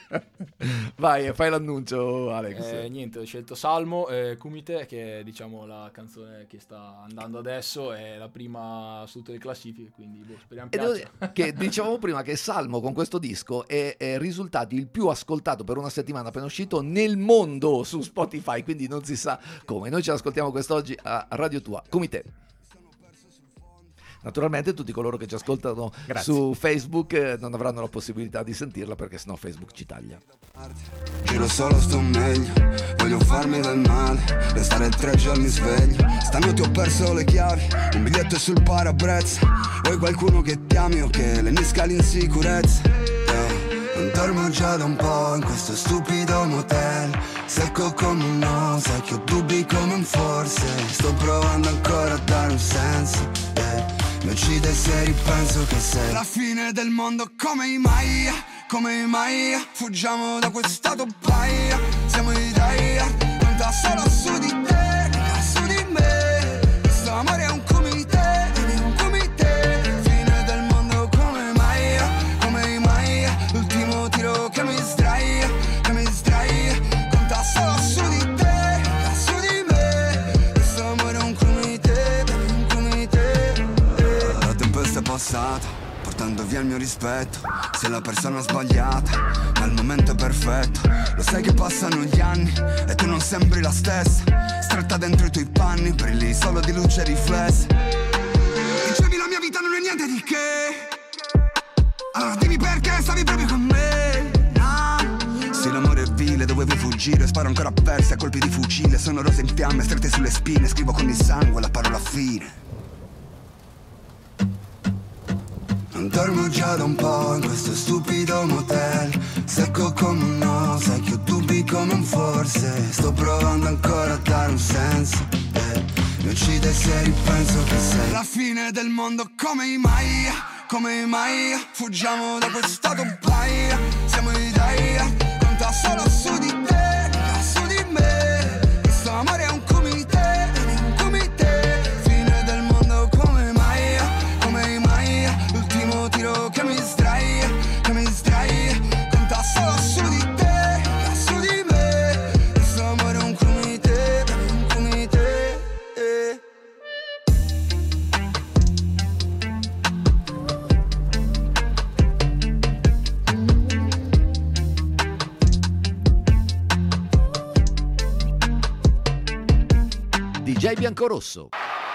Vai, fai l'annuncio, Alex. Eh, niente, ho scelto Salmo, eh, Kumite, che è diciamo la canzone che sta andando adesso, è la prima su tutte le classifiche, quindi boh, speriamo piaccia. Che dicevamo prima che Salmo con questo disco è, è risultato il più ascoltato per una settimana appena uscito nel mondo su Spotify, quindi non si sa come. Noi ce l'ascoltiamo quest'oggi a Radio Tua. Kumite. Naturalmente tutti coloro che ci ascoltano Grazie. Su Facebook eh, non avranno la possibilità di sentirla perché sennò Facebook ci taglia. Giro solo, sto meglio, voglio farmi del male, restare tre giorni sveglio. Stanotte ho perso le chiavi, un biglietto sul parabrezza. Vuoi qualcuno che ti ami o che le nisca l'insicurezza? Eh, non dormo già da un po' in questo stupido motel, secco come un no, sai che ho dubbi come un forse. Sto provando ancora a dare un senso, eh. Mi uccide se ripenso che sei la fine del mondo come i Maya, come i Maya. Fuggiamo da quest'stato paia, siamo i Daya, conta solo su di te, su di me. Questo amore è un comité, un comité. Fine del mondo come Maya, come i Maya. L'ultimo tiro che mi sdraia, che mi sdraia. Conta solo su di te, su di me. Questo amore è un comité, un comité. La tempesta è passata, portando via il mio rispetto. Sei la persona sbagliata, ma il momento è perfetto. Lo sai che passano gli anni e tu non sembri la stessa. Stretta dentro i tuoi panni, brilli solo di luce riflessa. Dicevi la mia vita non è niente di che, allora dimmi perché stavi proprio con me. No. Se l'amore è vile, dovevo fuggire. Sparo ancora perse a colpi di fucile. Sono rose in fiamme, strette sulle spine. Scrivo con il sangue la parola fine. Non dormo già da un po' in questo stupido motel, secco come un no, sai che ho dubbi come un forse. Sto provando ancora a dare un senso, eh. Mi uccide se ripenso che sei la fine del mondo come i Maya, come i Maya. Fuggiamo da quest'stato paia, siamo i Daya, conta solo su di te, su di me. Questo amore è un comité, un comité. Fine del mondo come Maya, come i Maya. L'ultimo tiro che mi sdraia, che mi sdraia. Conta solo su di te, su di me. Questo amore è un comité, un comité. Biancorosso.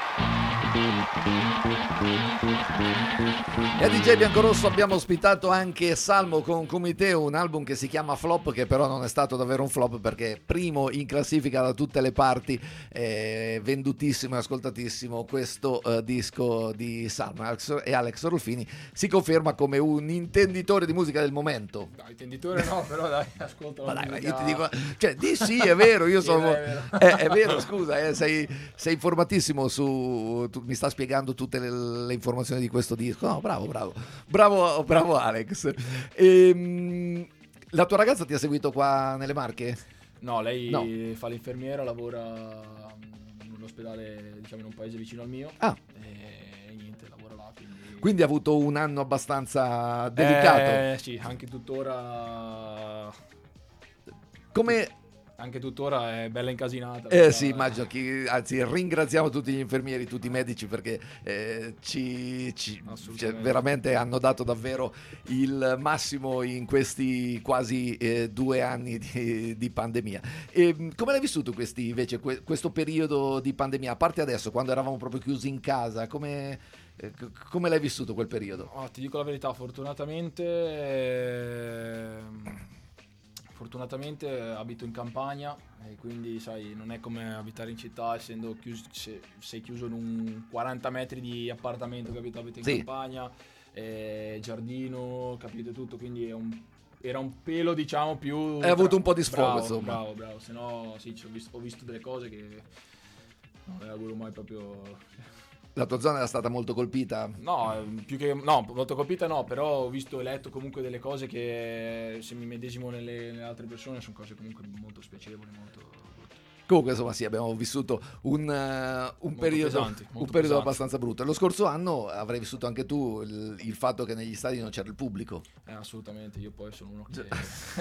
E a D J Biancorosso abbiamo ospitato anche Salmo con Comité, un album che si chiama Flop, che però non è stato davvero un flop perché primo in classifica da tutte le parti, eh, vendutissimo e ascoltatissimo questo uh, disco di Salmo. Alex, e Alex Rolfini si conferma come un intenditore di musica del momento. No, intenditore no, però dai, ascolta la ma dai, musica. io ti dico, cioè di sì, è vero, io Sì, sono dai, è vero. è, è vero, scusa, eh, sei, sei informatissimo su, tu, mi sta spiegando tutte le, le informazioni di questo disco. No, bravo, bravo, bravo, bravo Alex. Ehm, la tua ragazza ti ha seguito qua nelle Marche? No, lei No. fa l'infermiera, lavora in un ospedale, diciamo in un paese vicino al mio. Ah. E niente, lavora là, quindi... Quindi ha avuto un anno abbastanza delicato. Eh, sì, anche tuttora... Come... Anche tuttora è bella incasinata. Eh sì, immagino che, anzi ringraziamo tutti gli infermieri, tutti i medici perché eh, ci, ci cioè, veramente hanno dato davvero il massimo in questi quasi eh, due anni di, di pandemia. E come l'hai vissuto questi invece que- questo periodo di pandemia, a parte adesso quando eravamo proprio chiusi in casa, come, eh, come l'hai vissuto quel periodo? Oh, ti dico la verità, fortunatamente eh, fortunatamente abito in campagna e quindi sai, non è come abitare in città, essendo chiuso, se, sei chiuso in un quaranta metri di appartamento, capito? Abito in Sì. campagna, eh, giardino, capito tutto, quindi è un, era un pelo diciamo più... Hai avuto un po' di sfogo, bravo, insomma. Bravo, bravo, se no sì, ci ho, visto, ho visto delle cose che non le auguro mai proprio... La tua zona era stata molto colpita? No, più che no, molto colpita no, però ho visto e letto comunque delle cose che se mi medesimo nelle, nelle altre persone sono cose comunque molto spiacevoli, molto... Comunque insomma sì, abbiamo vissuto un, uh, un periodo, pesanti, molto un periodo pesanti. abbastanza brutto. Lo scorso anno avrai vissuto anche tu il, il fatto che negli stadi non c'era il pubblico. Eh, assolutamente, io poi sono uno che...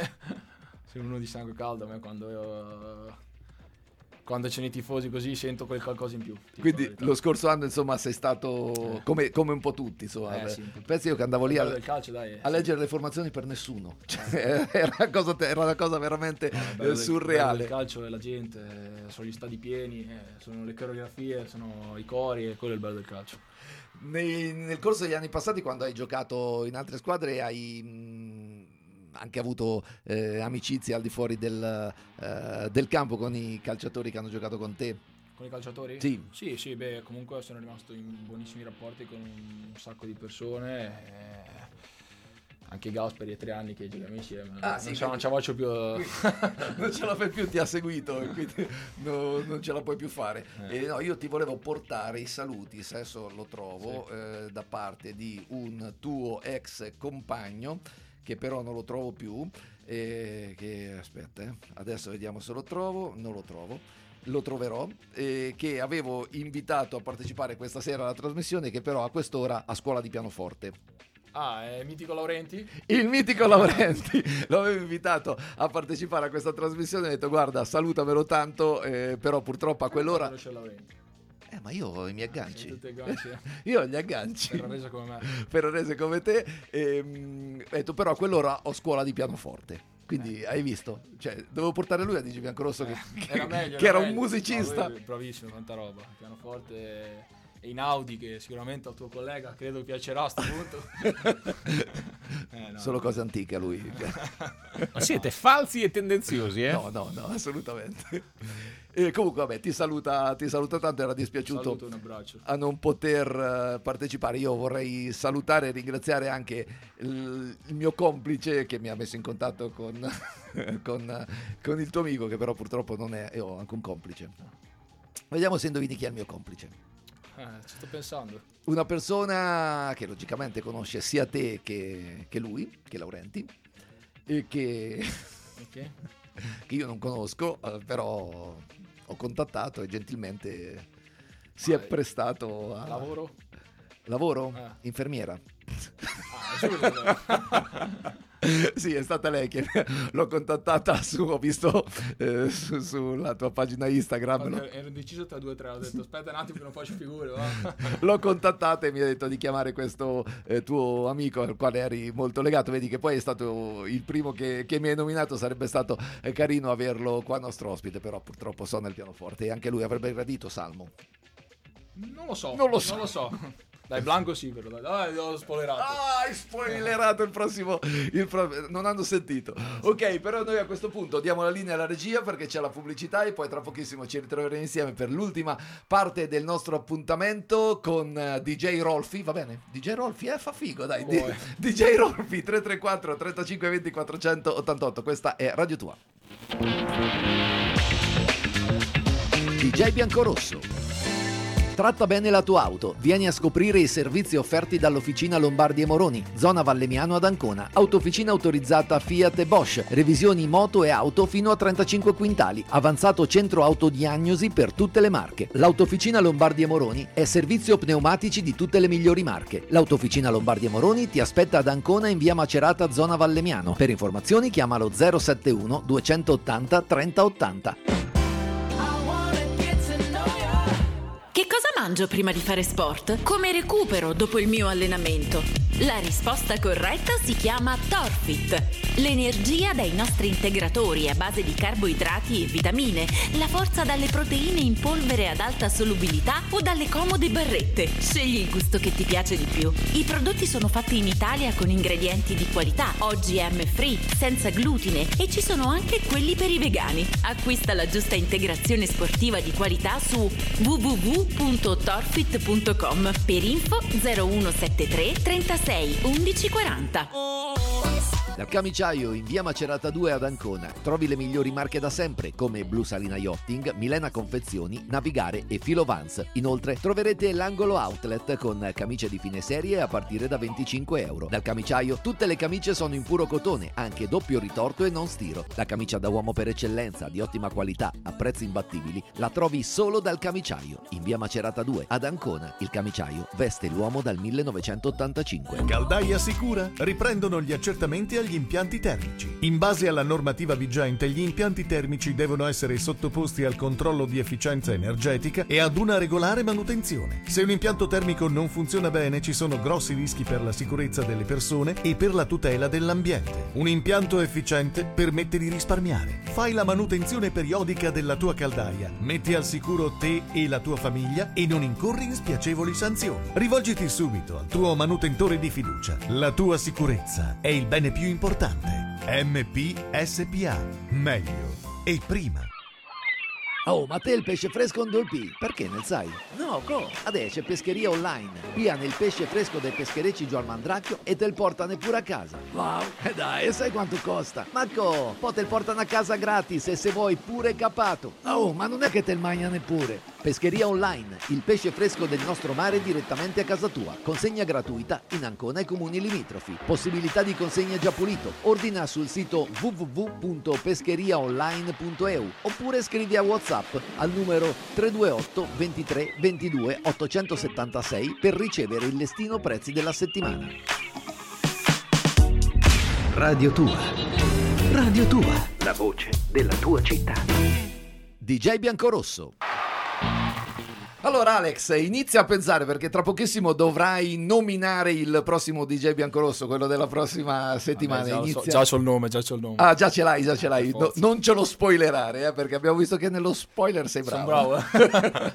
sono uno di sangue caldo, a me quando... Io... Quando c'è i tifosi così sento quel qualcosa in più. Quindi lo scorso anno insomma sei stato come, come un po' tutti insomma. Eh, sì, Penso io che andavo lì a, del calcio, dai, a leggere le formazioni per nessuno, cioè, era, una cosa, era una cosa veramente no, eh, surreale. Il calcio è la gente, eh, sono gli stadi pieni, eh, sono le coreografie, sono i cori e quello è il bello del calcio. Nei, nel corso degli anni passati quando hai giocato in altre squadre hai... Mh, anche avuto eh, amicizie al di fuori del, eh, del campo con i calciatori che hanno giocato con te? Con i calciatori? Sì. Sì, sì, beh, comunque sono rimasto in buonissimi rapporti con un sacco di persone. Eh, anche Gasperi è tre anni che giochiamo insieme. Ah, non, sì, ce, non ce la faccio più. Non ce la fai più, ti ha seguito e quindi no, non ce la puoi più fare. Eh. E no, io ti volevo portare i saluti, se adesso lo trovo, Sì. eh, da parte di un tuo ex compagno, che però non lo trovo più, eh, che aspetta, eh, adesso vediamo se lo trovo, non lo trovo, lo troverò, eh, che avevo invitato a partecipare questa sera alla trasmissione, che però a quest'ora a scuola di pianoforte. Ah, è Mitico Laurenti? Il mitico Laurenti, lo avevo invitato a partecipare a questa trasmissione, ho detto guarda salutamelo tanto, eh, però purtroppo a quell'ora... C'è Laurenti. Eh, ma io ho i miei agganci. Tutti i agganci, eh. Io ho gli agganci. Ferrarese come me. Ferrarese come te. E, mh, ho detto, però a quell'ora ho scuola di pianoforte. Quindi Eh. hai visto? Cioè, dovevo portare lui a D J Biancorosso che, Era meglio, che era un meglio. musicista. No, lui è bravissimo, tanta roba. Pianoforte e in Audi, che sicuramente al tuo collega credo piacerà a sto punto. eh, no, Solo no. cose antiche a lui. Ma siete falsi e tendenziosi, eh? No, no, no, assolutamente. E comunque, vabbè, ti saluta, ti saluta tanto, era dispiaciuto Saluto, un abbraccio. a non poter uh, partecipare. Io vorrei salutare e ringraziare anche il, il mio complice che mi ha messo in contatto con, con, con il tuo amico, che però purtroppo non è, io ho anche un complice. Vediamo se indovini chi è il mio complice. Eh, ci sto pensando. Una persona che logicamente conosce sia te che, che lui, che Laurenti, e che, Ok. che io non conosco, eh, però ho contattato e gentilmente si è Vai. prestato a... Lavoro? Lavoro? Eh. Infermiera. Ah, è giusto. Sì, è stata lei che l'ho contattata su, ho visto eh, su, sulla tua pagina Instagram. Lo... Ero deciso tra due o tre, ho detto aspetta un attimo che non faccio figure. Va. L'ho contattata e mi ha detto di chiamare questo eh, tuo amico al quale eri molto legato. Vedi che poi è stato il primo che, che mi hai nominato. Sarebbe stato eh, carino averlo qua nostro ospite, però purtroppo suona il pianoforte e anche lui avrebbe gradito Salmo. Non lo so, non lo so. Non lo so. Dai, Blanco sì, però dai, dai, l'ho spoilerato. Ah, hai spoilerato il prossimo, il pro... non hanno sentito. Ok, però noi a questo punto diamo la linea alla regia perché c'è la pubblicità e poi tra pochissimo ci ritroveremo insieme per l'ultima parte del nostro appuntamento con D J Rolfi, va bene? D J Rolfi, eh, fa figo, dai. D- D J Rolfi tre tre quattro trentacinque venti quattrocentottantotto, questa è Radio Tua. D J Biancorosso. Tratta bene la tua auto. Vieni a scoprire i servizi offerti dall'Officina Lombardi e Moroni, zona Valemiano ad Ancona. Autofficina autorizzata Fiat e Bosch. Revisioni moto e auto fino a trentacinque quintali. Avanzato centro autodiagnosi per tutte le marche. L'Autofficina Lombardi e Moroni è servizio pneumatici di tutte le migliori marche. L'Autofficina Lombardi e Moroni ti aspetta ad Ancona in via Macerata, zona Valemiano. Per informazioni chiamalo zero sette uno duecentottanta trenta ottanta. Che cosa mangio prima di fare sport? Come recupero dopo il mio allenamento? La risposta corretta si chiama Torfit. L'energia dai nostri integratori a base di carboidrati e vitamine, la forza dalle proteine in polvere ad alta solubilità o dalle comode barrette. Scegli il gusto che ti piace di più. I prodotti sono fatti in Italia con ingredienti di qualità, O G M free, senza glutine e ci sono anche quelli per i vegani. Acquista la giusta integrazione sportiva di qualità su w w w punto torfit punto com. Per info zero uno sette tre trentasei undici quaranta. Dal Camiciaio in via Macerata due ad Ancona trovi le migliori marche da sempre come Blu Salina Yachting, Milena Confezioni, Navigare e Filo Vans. Inoltre troverete l'angolo outlet con camicie di fine serie a partire da venticinque euro. Dal Camiciaio tutte le camicie sono in puro cotone, anche doppio ritorto e non stiro. La camicia da uomo per eccellenza di ottima qualità a prezzi imbattibili la trovi solo dal Camiciaio in via Macerata due ad Ancona. Il Camiciaio veste l'uomo dal millenovecentottantacinque. Caldaia Sicura riprendono gli accertamenti agli impianti termici. In base alla normativa vigente, gli impianti termici devono essere sottoposti al controllo di efficienza energetica e ad una regolare manutenzione. Se un impianto termico non funziona bene, ci sono grossi rischi per la sicurezza delle persone e per la tutela dell'ambiente. Un impianto efficiente permette di risparmiare. Fai la manutenzione periodica della tua caldaia, metti al sicuro te e la tua famiglia e non incorri in spiacevoli sanzioni. Rivolgiti subito al tuo manutentore di fiducia. La tua sicurezza è il bene più importante. M P S P A. Meglio e prima. Oh, ma te il pesce fresco on dolpì, perché ne sai? No, co? Adesso c'è pescheria online. Piano il pesce fresco dai pescherecci giù al Mandracchio e te il portano pure a casa. Wow, e dai, e sai quanto costa? Ma co? Poi te il portano a casa gratis e se vuoi pure capato. Oh, ma non è che te il mangia neppure. Pescheria online, il pesce fresco del nostro mare direttamente a casa tua. Consegna gratuita in Ancona e comuni limitrofi. Possibilità di consegna già pulito. Ordina sul sito w w w punto pescheriaonline punto e u oppure scrivi a WhatsApp al numero tre due otto ventitré ventidue ottocentosettantasei per ricevere il listino prezzi della settimana. Radio Tua. Radio Tua. La voce della tua città. D J Biancorosso. Allora Alex, inizia a pensare perché tra pochissimo dovrai nominare il prossimo D J Biancorosso, quello della prossima settimana. Vabbè, già, inizia... so, già c'ho il nome, già c'ho il nome. Ah, già ce l'hai, già ce l'hai. No, non ce lo spoilerare, eh, perché abbiamo visto che nello spoiler sei bravo. Sono bravo.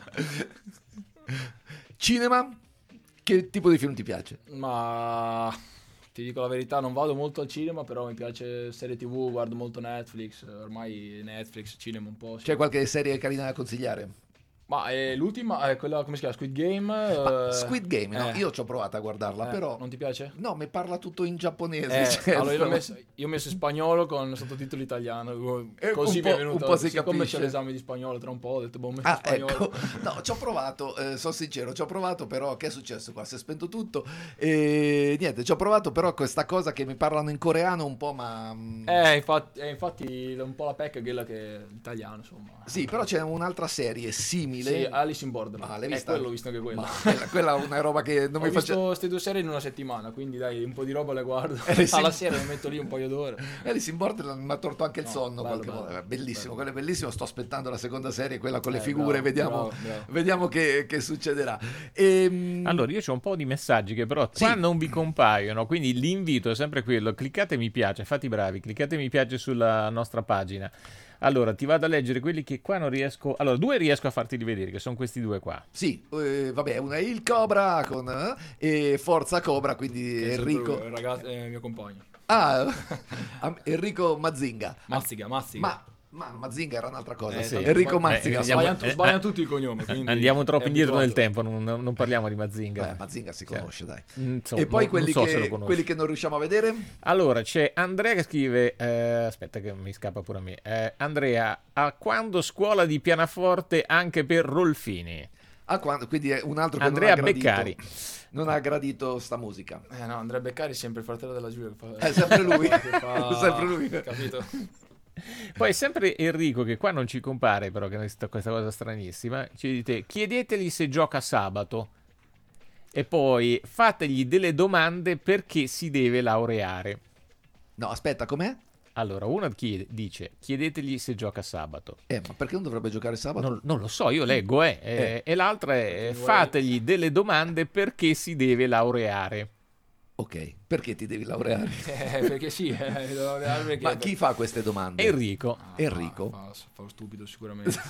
Cinema? Che tipo di film ti piace? Ma ti dico la verità, non vado molto al cinema, però mi piace serie tv, guardo molto Netflix, ormai Netflix, cinema un po'. Sì. C'è qualche serie carina da consigliare? Ma eh, l'ultima è quella, come si chiama? Squid Game? Ma eh, Squid Game, no? eh. Io ci ho provato a guardarla, Eh, però... non ti piace? No, mi parla tutto in giapponese. Eh, certo. allora io l'ho messo, io ho messo in spagnolo con sottotitolo italiano, Eh, così un mi è po'- venuto. un po' si siccome capisce. c'è l'esame di spagnolo tra un po', ho detto boh, ho messo Ah, in spagnolo. ecco. No, ci ho provato, eh, sono sincero, ci ho provato, però che è successo qua? Si è spento tutto e niente, ci ho provato, però questa cosa che mi parlano in coreano un po', ma... Eh, infatti, eh, infatti un po' la pecca è quella che è l'italiano, insomma. Sì, però c'è un'altra serie simile femminile. Sì, Alice in Borderland. Ah, l'hai Eh, vista? quello ho visto anche quello. Ma quella, quella è una roba che non Ho mi visto faceva. queste due serie in una settimana, quindi dai, un po' di roba le guardo. Alice in- Alla sera mi metto lì un paio d'ore. Alice in Borderland mi ha torto anche il No, sonno bello, qualche bello, volta. Bellissimo, bello. quello è bellissimo. Sto aspettando la seconda serie, quella con le Eh, figure, bravo, vediamo, bravo, bravo. vediamo che, che succederà. Ehm, Allora, io ho un po' di messaggi che però Sì. qua non vi compaiono, quindi l'invito è sempre quello: cliccate mi piace, fate i bravi, cliccate mi piace sulla nostra pagina. Allora, ti vado a leggere quelli che qua non riesco. Allora, due riesco a farti rivedere, che sono questi due qua. Sì, eh, vabbè, una è il Cobra con, eh, e Forza Cobra, quindi Che è Enrico. sempre il ragazzo, eh, il mio compagno. Ah, Enrico Mazzinga. Mazziga, Mazziga. Ma, ma Mazzinga era un'altra cosa. Eh, sì. sì. Enrico Eh, Mazzinga. andiamo- Sbagliano, eh, sbagliano eh, tutti il cognome. quindi Andiamo troppo è indietro nel abituato. tempo, non, non parliamo di Mazinga. Eh, Mazinga si conosce, dai. Mm, insomma, E poi non- quelli, non so se lo che, conosci. quelli che non riusciamo a vedere? Allora, c'è Andrea che scrive, eh, aspetta che mi scappa pure a me, eh, Andrea, a quando scuola di pianoforte anche per Rolfini? Ah, quando, quindi è un altro che Andrea non ha gradito, Beccari. non ha gradito sta musica. Eh no, Andrea Beccari è sempre il fratello della Giulia. Che fa, È sempre lui. che fa- Sempre lui. Capito? Poi sempre Enrico, che qua non ci compare però, che è questa questa cosa stranissima, ci dite, chiedetegli se gioca sabato e poi fategli delle domande perché si deve laureare. No, aspetta, com'è? Allora, uno chiede, dice, chiedetegli se gioca sabato. Eh, ma perché non dovrebbe giocare sabato? Non, non lo so, io leggo, eh. eh, Eh. E l'altra è, Perché vuoi- fategli delle domande perché si deve laureare. Ok, perché ti devi laureare? Eh, perché sì. Eh, devo laureare perché- Ma chi fa queste domande? Enrico. Ah, Enrico? Fa, fa, fa stupido sicuramente.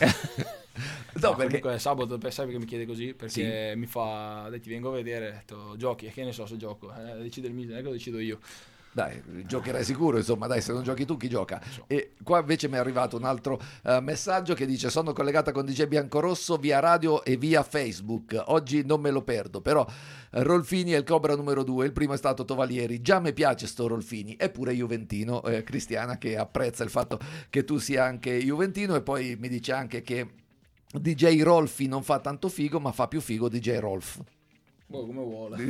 No, No, perché... comunque sabato per- sai perché mi chiede così? Perché mi fa, dai ti vengo a vedere, ho detto, giochi, e che ne so se gioco, eh, decide il mister, non è che lo decido io. Dai, giocherai sicuro, insomma, dai, se non giochi tu, chi gioca? E qua invece mi è arrivato un altro eh, messaggio che dice: sono collegata con D J Biancorosso via radio e via Facebook, oggi non me lo perdo, però eh, Rolfini è il Cobra numero due, il primo è stato Tovalieri, già mi piace sto Rolfini, eppure juventino, eh, Cristiana che apprezza il fatto che tu sia anche juventino, e poi mi dice anche che D J Rolfi non fa tanto figo, ma fa più figo D J Rolf. Boh, come vuole.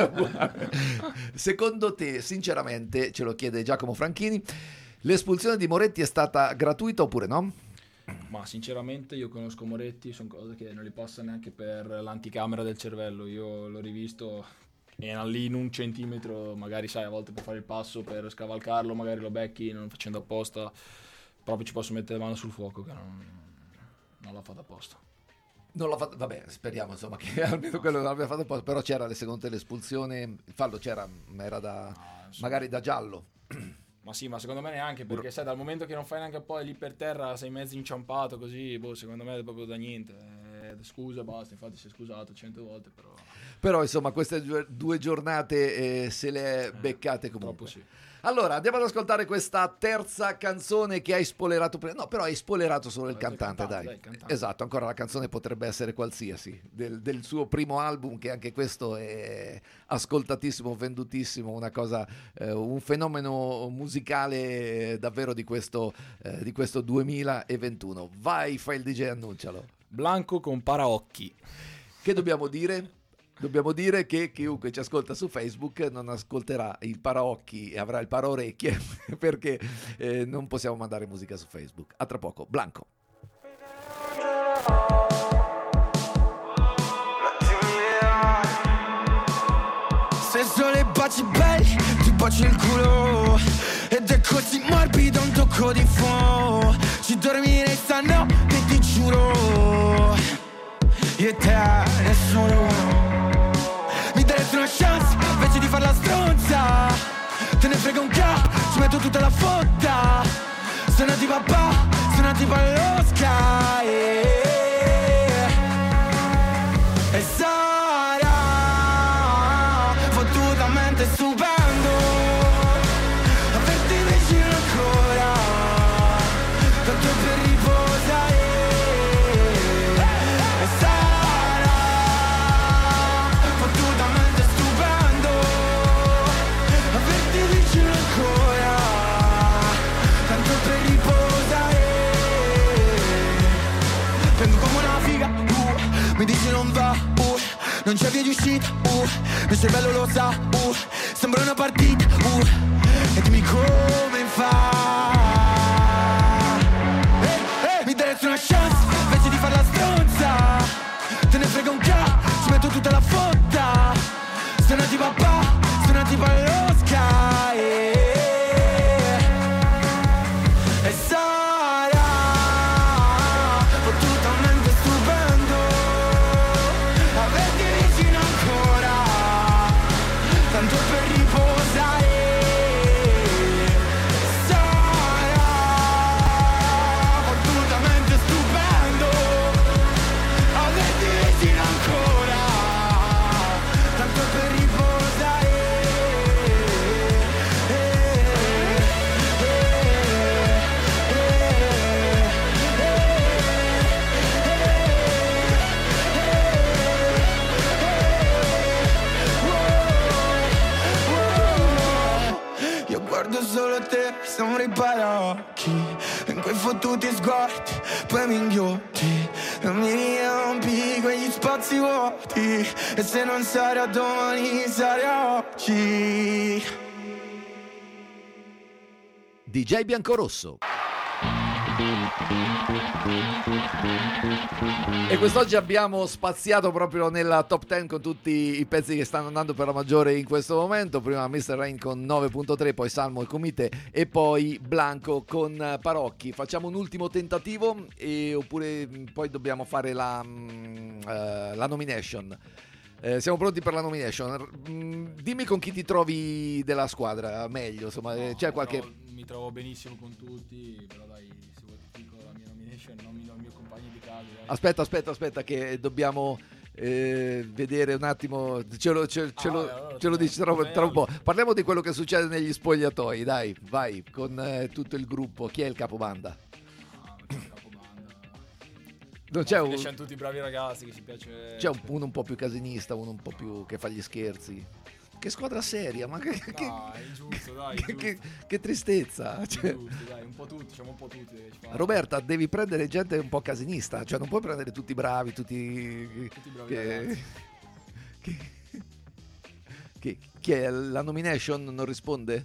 Secondo te, sinceramente, ce lo chiede Giacomo Franchini, l'espulsione di Moretti è stata gratuita oppure no? Ma sinceramente io conosco Moretti, sono cose che non li passa neanche per l'anticamera del cervello, io l'ho rivisto, era lì in un centimetro, magari sai a volte per fare il passo, per scavalcarlo, magari lo becchi non facendo apposta, proprio ci posso mettere la mano sul fuoco che non, non l'ha fatto apposta. Non l'ha fatto, vabbè, speriamo insomma che almeno quello non l'abbia fatto apposta, però c'era secondo te l'espulsione, il fallo c'era, ma era da, magari da giallo. Ma sì, ma secondo me neanche, perché sai, dal momento che non fai neanche poi lì per terra, sei mezzo inciampato così, boh, secondo me è proprio da niente. Eh, scusa, basta, infatti si è scusato cento volte, però... Però insomma queste due, due giornate eh, se le è beccate comunque. Troppo sì. Allora, andiamo ad ascoltare questa terza canzone che hai spoilerato prima. No, però hai spoilerato solo il Il cantante, cantante, dai. dai, il cantante. Esatto, ancora la canzone potrebbe essere qualsiasi, del, del suo primo album, che anche questo è ascoltatissimo, vendutissimo, una cosa, eh, un fenomeno musicale davvero di questo, eh, di questo duemilaventuno. Vai, fai il D J, annuncialo. Blanco con paraocchi. Che dobbiamo dire? Dobbiamo dire che chiunque ci ascolta su Facebook non ascolterà il paraocchi e avrà il paraorecchie perché eh, non possiamo mandare musica su Facebook. A tra poco, Blanco. Se solo i baci belli, ti bacio il culo ed è così morbido un tocco di fuoco. Ci dormirei stanotte, ti giuro. Io e te, nessuno uno. Mi daresti una chance invece di farla stronza. Te ne frega un ca', ci metto tutta la fotta. Sono di papà, sono tipo allo sky. E sarà fottutamente stupendo averti vicino ancora, tanto per riposare. E sarà fottutamente stupendo averti vicino ancora, tanto per riposare. Vengo come una figa, uh, mi dici non va, uh, non c'è via di uscita, uh, il mio cervello lo sa, uh, sembra una partita, uh, e dimmi come fa. Hey, hey, mi daresti una chance invece di farla stronza. tanto per riposare. Sarà fottutamente stupendo averti vicino ancora, tanto per riposare. Io guardo solo te, sembri paraocchi, in quei fottuti sguardi, poi mi inghiotti e mi riempi quegli spazi vuoti. E se non sarà domani, sarà oggi. D J Biancorosso. E quest'oggi abbiamo spaziato proprio nella top dieci con tutti i pezzi che stanno andando per la maggiore in questo momento. Prima mister Rain con nove virgola tre, poi Salmo e Comite e poi Blanco con Parocchi. Facciamo un ultimo tentativo e, oppure poi dobbiamo fare la, uh, la nomination. Eh, siamo pronti per la nomination. Mm, dimmi con chi ti trovi della squadra meglio, insomma, No, c'è qualche... no, mi trovo benissimo con tutti, però dai, se vuoi ti dico la mia nomination, nomino il mio compagno di casa. Dai. Aspetta, aspetta, aspetta che dobbiamo eh, vedere un attimo, ce lo, ce, ce Ah, lo, allora, ce lo dici tra, bene, tra un po'. Parliamo di quello che succede negli spogliatoi, dai, vai, con eh, tutto il gruppo. Chi è il capobanda? Non c'è un, Siamo tutti bravi ragazzi che ci piace. c'è un, uno un po' più casinista, uno un po' più che fa gli scherzi. Che squadra seria, ma che, che, No, è giusto, dai, che, è che, giusto. che tristezza. È Cioè, giusto, dai, un po' tutti, siamo un po' tutti. Ci fa- Roberta, devi prendere gente un po' casinista, cioè non puoi prendere tutti bravi, tutti, Tutti bravi che, ragazzi. che, che, che è la nomination non risponde?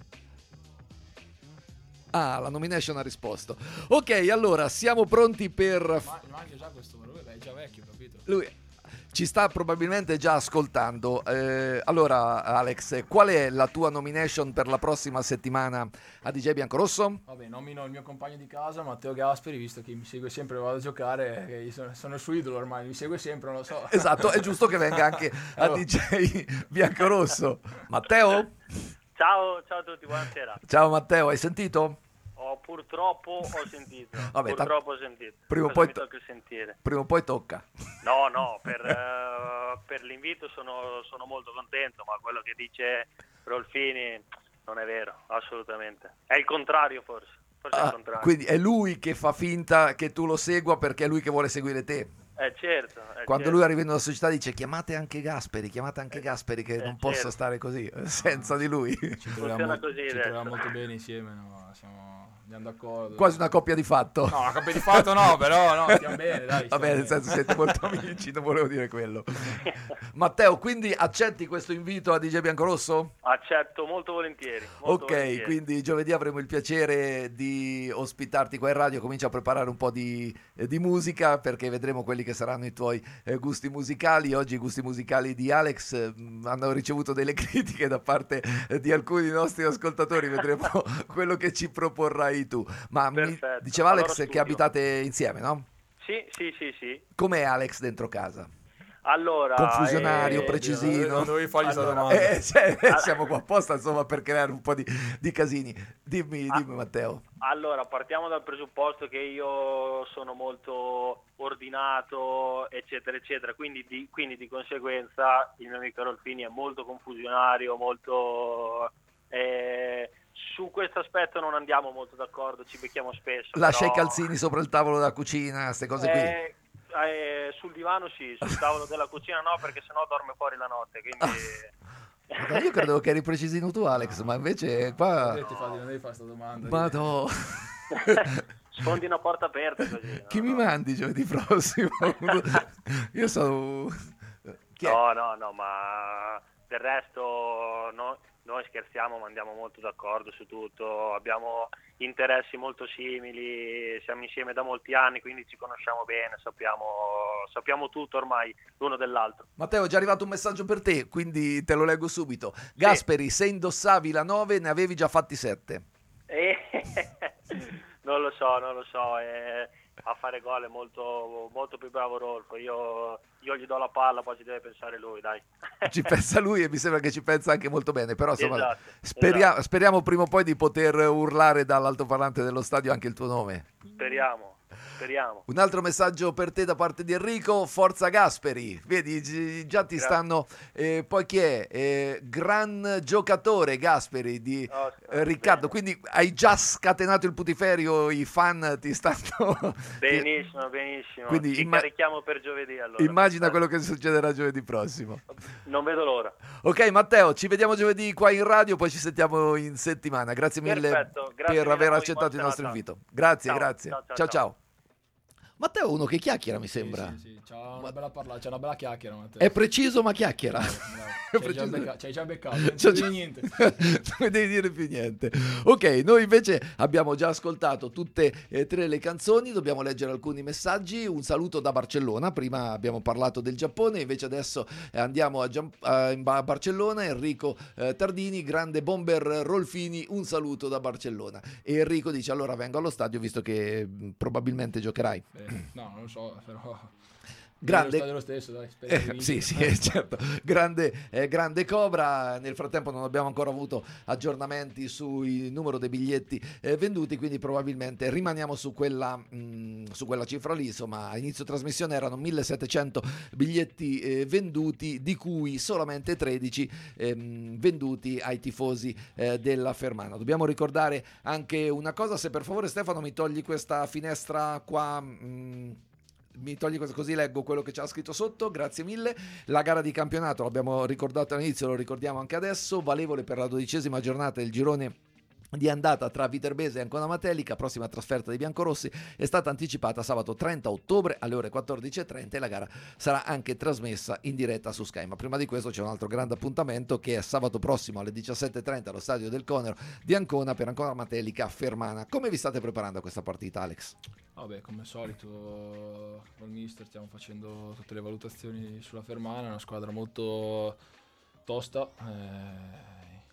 Ah, la nomination ha risposto. Ok, allora siamo pronti per... Ma mangia già questo, ma lui è già vecchio, capito? Lui ci sta probabilmente già ascoltando. Eh, allora, Alex, qual è la tua nomination per la prossima settimana a D J Biancorosso? Vabbè, nomino il mio compagno di casa, Matteo Gasperi, visto che mi segue sempre, vado a giocare, che io sono, sono il suo idolo ormai, mi segue sempre, non lo so. Esatto, è giusto che venga anche a Allora. D J Biancorosso. Matteo? Ciao, ciao a tutti, buonasera. Ciao Matteo, hai sentito? Ho purtroppo ho sentito. Vabbè, purtroppo ho sentito. prima o Cosa poi mi to- tocca sentire? Prima o poi tocca. No, no, per, eh, per l'invito sono, sono molto contento, ma quello che dice Rolfini non è vero, assolutamente. È il contrario forse, forse è il Ah, contrario. quindi è lui che fa finta che tu lo segua perché è lui che vuole seguire te. Eh certo. eh, Quando certo. lui arriva in una società dice chiamate anche Gasperi, chiamate anche Gasperi che non posso certo. stare così eh, senza di lui. Ci troviamo, Funziona così ci adesso. troviamo molto bene insieme, no? Siamo, andiamo d'accordo. Quasi una coppia di fatto. No, una coppia di fatto no, però no, stiamo bene, dai. stiamo Vabbè, nel bene. senso siete molto amici, non volevo dire quello. Matteo, quindi accetti questo invito a D J Biancorosso? Accetto molto volentieri. Molto Ok, volentieri. quindi giovedì avremo il piacere di ospitarti qua in radio. Comincia a preparare un po' di, eh, di musica perché vedremo quelli che saranno i tuoi eh, gusti musicali. Oggi i gusti musicali di Alex eh, hanno ricevuto delle critiche da parte eh, di alcuni dei nostri ascoltatori. Vedremo quello che ci proporrai tu. Ma mi Perfetto. diceva Alex Allora che studio. abitate insieme, no? Sì, sì, sì, sì. Com'è Alex dentro casa? Allora, Confusionario, eh, precisino. Non dovevi fargli sta Allora, domanda. Eh, cioè, siamo qua apposta insomma per creare un po' di, di casini. Dimmi, dimmi Matteo. Allora, partiamo dal presupposto che io sono molto ordinato, eccetera, eccetera, quindi di, quindi di conseguenza il mio amico Rolfini è molto confusionario, molto... Eh, su questo aspetto non andiamo molto d'accordo, ci becchiamo spesso. Lascia però- i calzini sopra il tavolo della cucina, queste cose qui. Eh, eh, sul divano sì, sul tavolo della cucina no, perché sennò dorme fuori la notte, quindi... Madonna, io credevo che eri precisino tu Alex, ma invece qua... Ti fa- non devi fare sta domanda. Madò. Sfondi una porta aperta così. no? Chi mi mandi giovedì prossimo? Io sono... Chi è? No, no, no, ma del resto no- noi scherziamo, ma andiamo molto d'accordo su tutto, abbiamo interessi molto simili, siamo insieme da molti anni, quindi ci conosciamo bene, sappiamo, sappiamo tutto ormai l'uno dell'altro. Matteo, è già arrivato un messaggio per te, quindi te lo leggo subito. Gasperi, se indossavi la nove ne avevi già fatti sette. Eh, non lo so, non lo so. eh, a fare gol è molto, molto più bravo Rolfo. Io, io gli do la palla, poi ci deve pensare lui, dai. Ci pensa lui e mi sembra che ci pensa anche molto bene, però insomma Esatto, speria- esatto. speriamo prima o poi di poter urlare dall'altoparlante dello stadio anche il tuo nome. Speriamo, speriamo. Un altro messaggio per te da parte di Enrico: Forza Gasperi, vedi gi- già ti Grazie. stanno, eh, poi chi è? Eh, gran giocatore Gasperi di Oh, eh, Riccardo, quindi hai già scatenato il putiferio, i fan ti stanno... Benissimo, benissimo. Quindi Ci imma- carichiamo per giovedì allora. Immagina quello che succederà giovedì prossimo. Non vedo l'ora. Ok Matteo, ci vediamo giovedì qua in radio, poi ci sentiamo in settimana. Grazie mille Perfetto, grazie per mille aver a voi, accettato il buona nostro serata. invito. Grazie, Ciao, grazie. ciao, ciao, ciao. ciao. ciao. Matteo è uno che chiacchiera, mi sembra. Sì, sì, c'ha una bella parlata, c'ha una bella chiacchiera, Matteo. È preciso ma chiacchiera. C'hai già, becca- c'hai già beccato, non C'ho devi già- dire niente. Non devi dire più niente. Ok, noi invece abbiamo già ascoltato tutte e tre le canzoni, dobbiamo leggere alcuni messaggi. Un saluto da Barcellona, prima abbiamo parlato del Giappone, invece adesso eh, andiamo a, Gian- a- in Ba- a Barcellona. Enrico eh, Tardini, grande bomber Rolfini, un saluto da Barcellona. E Enrico dice: allora vengo allo stadio visto che mh, probabilmente giocherai. Eh, no, non lo so, però... Grande- Dello stesso, dai, speriamo Eh, di sì, vincere. sì, certo. Grande, eh, grande Cobra. Nel frattempo non abbiamo ancora avuto aggiornamenti sul numero dei biglietti eh, venduti, quindi probabilmente rimaniamo su quella, mh, su quella cifra lì. Insomma, a inizio trasmissione erano millesettecento biglietti eh, venduti, di cui solamente tredici ehm, venduti ai tifosi eh, della Fermana. Dobbiamo ricordare anche una cosa, se per favore Stefano mi togli questa finestra qua... mh, mi togli questo così leggo quello che c'ha scritto sotto, grazie mille. La gara di campionato l'abbiamo ricordato all'inizio, lo ricordiamo anche adesso, valevole per la dodicesima giornata del girone di andata tra Viterbese e Ancona Matelica. Prossima trasferta dei biancorossi è stata anticipata sabato trenta ottobre alle ore quattordici e trenta e la gara sarà anche trasmessa in diretta su Sky. Ma prima di questo c'è un altro grande appuntamento, che è sabato prossimo alle diciassette e trenta allo stadio del Conero di Ancona per Ancona Matelica Fermana. Come vi state preparando a questa partita, Alex? Vabbè, come al solito col mister stiamo facendo tutte le valutazioni sulla Fermana, è una squadra molto tosta, eh,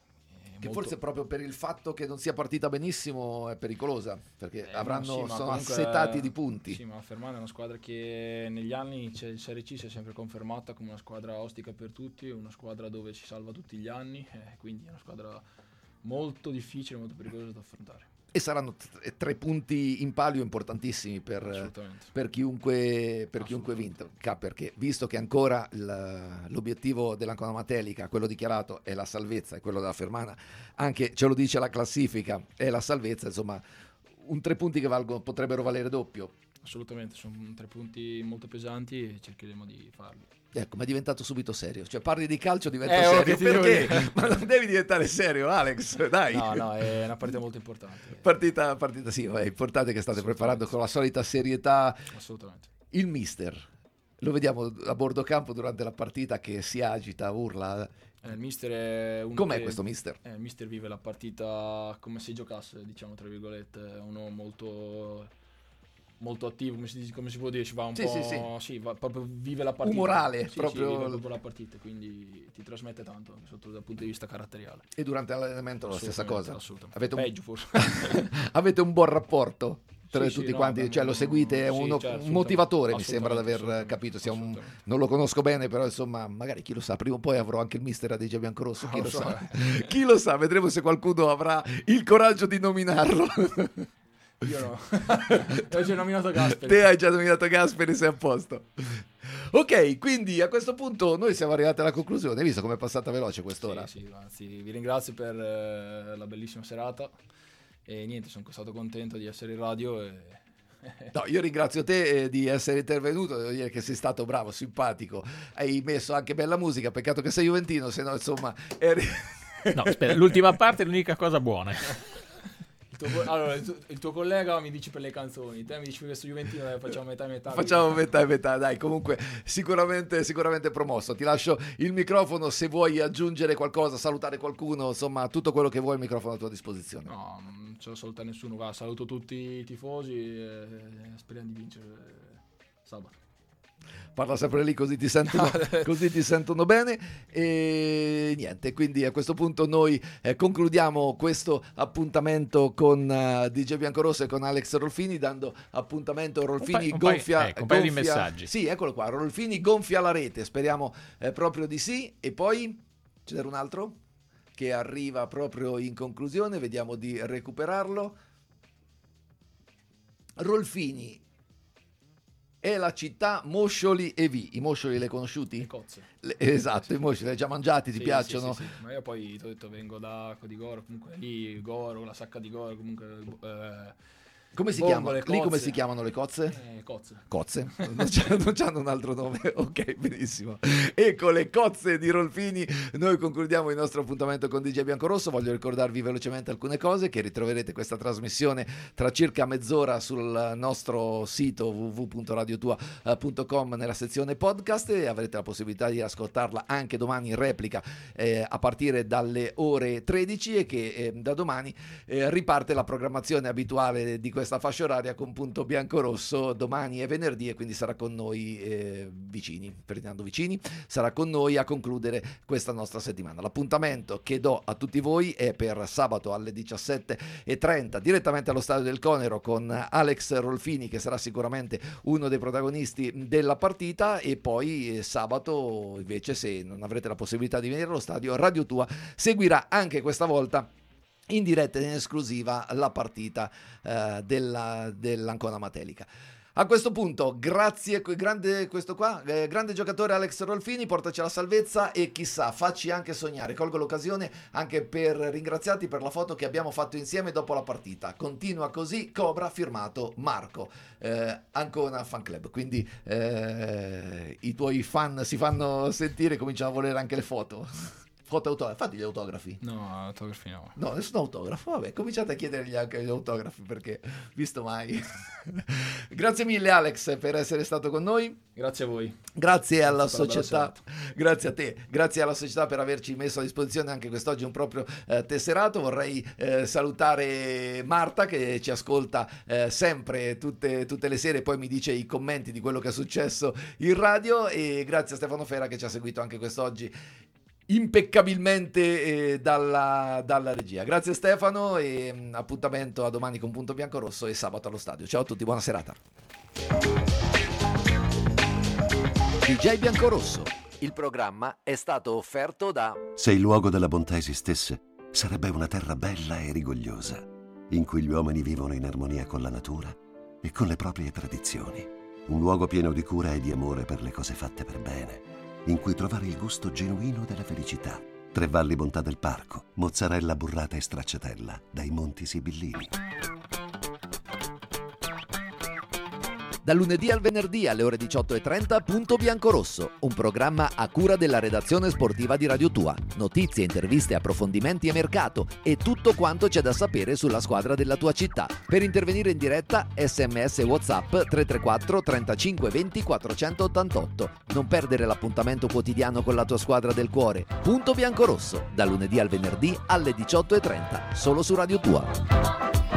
Che molto- forse proprio per il fatto che non sia partita benissimo è pericolosa, perché Eh, avranno, no, sì, ma sono comunque- assetati di punti. Sì, ma la Fermana è una squadra che negli anni c'è il Serie C si è sempre confermata come una squadra ostica per tutti, una squadra dove si salva tutti gli anni, eh, quindi è una squadra molto difficile, molto pericolosa da affrontare. E saranno t- tre punti in palio importantissimi per, Assolutamente. per chiunque, per chiunque vinca, perché visto che ancora il- l'obiettivo dell'Ancona Matelica, quello dichiarato, è la salvezza, e quello della Fermana anche ce lo dice la classifica, è la salvezza, insomma un tre punti che valgono, potrebbero valere doppio. Assolutamente, sono tre punti molto pesanti e cercheremo di farli. Ecco, ma è diventato subito serio. Cioè, parli di calcio, diventa Eh, oh, serio. che ti devo Perché? dire? Ma non devi diventare serio, Alex, dai. No, no, è una partita molto importante. Partita, partita sì, è importante che state preparando con la solita serietà. Assolutamente. Il mister, lo vediamo a bordo campo durante la partita che si agita, urla. Eh, il mister è uno Com'è che- questo mister? Eh, il mister vive la partita come se giocasse, diciamo tra virgolette, è uno molto molto attivo, come si, dice- come si può dire, ci va un Sì, po', sì, sì. sì, va- proprio vive la partita. Umorale, Sì, sì, proprio- vive proprio la partita, quindi ti trasmette tanto anche sotto dal punto di vista caratteriale. E durante l'allenamento la stessa cosa. Assolutamente. Avete un, Peggio forse. avete un buon rapporto tra Sì, sì, tutti no, quanti, abbiamo- cioè lo seguite, è sì, uno- cioè, un assolutamente, motivatore, mi sembra di aver assolutamente, capito. Sia un- non lo conosco bene, però insomma, magari chi lo sa, prima o poi avrò anche il mister a D J Biancorosso, chi Non lo lo so, sa. Chi lo sa, vedremo se qualcuno avrà il coraggio di nominarlo. Io no. Io ho già nominato Gasperi. Te hai già nominato Gasperi, sei a posto. Ok, quindi a questo punto noi siamo arrivati alla conclusione. Hai visto com'è passata veloce quest'ora? Sì, sì, anzi, vi ringrazio per eh, la bellissima serata e niente, sono stato contento di essere in radio e... No, io ringrazio te eh, di essere intervenuto, devo dire che sei stato bravo, simpatico, hai messo anche bella musica, peccato che sei juventino, se no insomma eri... No, aspetta, l'ultima parte è l'unica cosa buona. Il tuo, co- allora, il tuo, il tuo collega mi dice per le canzoni, te mi dici per questo Juventino, eh, facciamo metà e metà. Facciamo metà e metà, dai, comunque sicuramente, sicuramente promosso. Ti lascio il microfono se vuoi aggiungere qualcosa, salutare qualcuno, insomma tutto quello che vuoi, il microfono a tua disposizione. No, non ce lo saluta nessuno, va, saluto tutti i tifosi e speriamo di vincere sabato. Parla sempre lì così ti sentono, così ti sentono bene. E niente, quindi a questo punto noi eh, concludiamo questo appuntamento con uh, D J Biancorosso e con Alex Rolfini, dando appuntamento Rolfini un paio, gonfia, un paio, ecco, un paio gonfia di messaggi. Sì, eccolo qua, Rolfini gonfia la rete, speriamo eh, proprio di sì. E poi c'è un altro che arriva proprio in conclusione, vediamo di recuperarlo. Rolfini è la città Moscioli e Vi. I Moscioli li hai conosciuti? Le cozze. Le, esatto, i Moscioli li hai già mangiati, ti Sì, piacciono? Sì, sì, sì. Ma io poi ti ho detto vengo da di Goro, comunque lì Goro, la sacca di Goro, comunque eh, come si Bombole, chiamano? Lì come cozze. si chiamano le cozze? Eh, cozze. Cozze? Non c'hanno, non c'hanno un altro nome? Ok, benissimo. E con le cozze di Rolfini noi concludiamo il nostro appuntamento con D J Biancorosso. Voglio ricordarvi velocemente alcune cose, che ritroverete questa trasmissione tra circa mezz'ora sul nostro sito w w w punto radio tua punto com nella sezione podcast, e avrete la possibilità di ascoltarla anche domani in replica eh, a partire dalle ore tredici, e che eh, da domani eh, riparte la programmazione abituale di questa fascia oraria con Punto Biancorosso domani e venerdì, e quindi sarà con noi eh, vicini, Ferdinando Vicini sarà con noi a concludere questa nostra settimana. L'appuntamento che do a tutti voi è per sabato alle diciassette e trenta direttamente allo Stadio del Conero con Alex Rolfini, che sarà sicuramente uno dei protagonisti della partita, e poi eh, sabato invece, se non avrete la possibilità di venire allo stadio, Radio Tua seguirà anche questa volta in diretta e in esclusiva la partita eh, della, dell'Ancona Matelica. A questo punto, grazie, grande questo qua, eh, grande giocatore Alex Rolfini, portaci alla salvezza e chissà, facci anche sognare. Colgo l'occasione anche per ringraziarti per la foto che abbiamo fatto insieme dopo la partita. Continua così, Cobra, firmato Marco, eh, Ancona Fan Club. Quindi eh, i tuoi fan si fanno sentire, cominciano a volere anche le foto. Foto autografi, fatti gli autografi. No, autografi no. No, nessun autografo. Vabbè, cominciate a chiedergli anche gli autografi, perché visto mai. Grazie mille Alex per essere stato con noi. Grazie a voi. Grazie alla Grazie per la società. Grazie a te. Grazie alla società per averci messo a disposizione anche quest'oggi un proprio eh, tesserato. Vorrei eh, salutare Marta, che ci ascolta eh, sempre tutte, tutte le sere, poi mi dice i commenti di quello che è successo in radio, e grazie a Stefano Fera che ci ha seguito anche quest'oggi impeccabilmente eh, dalla, dalla regia. Grazie Stefano, e mh, appuntamento a domani con Punto Biancorosso e sabato allo stadio. Ciao a tutti, buona serata. D J Biancorosso, il programma è stato offerto da... Se il luogo della bontà esistesse, sarebbe una terra bella e rigogliosa, in cui gli uomini vivono in armonia con la natura e con le proprie tradizioni. Un luogo pieno di cura e di amore per le cose fatte per bene, in cui trovare il gusto genuino della felicità. Tre Valli Bontà del Parco, mozzarella burrata e stracciatella dai Monti Sibillini. Dal lunedì al venerdì alle ore diciotto e trenta, Punto Biancorosso, un programma a cura della redazione sportiva di Radio Tua. Notizie, interviste, approfondimenti e mercato, e tutto quanto c'è da sapere sulla squadra della tua città. Per intervenire in diretta, sms WhatsApp tre tre quattro trentacinque venti quattrocentottantotto. Non perdere l'appuntamento quotidiano con la tua squadra del cuore. Punto Biancorosso, dal lunedì al venerdì alle diciotto e trenta, solo su Radio Tua.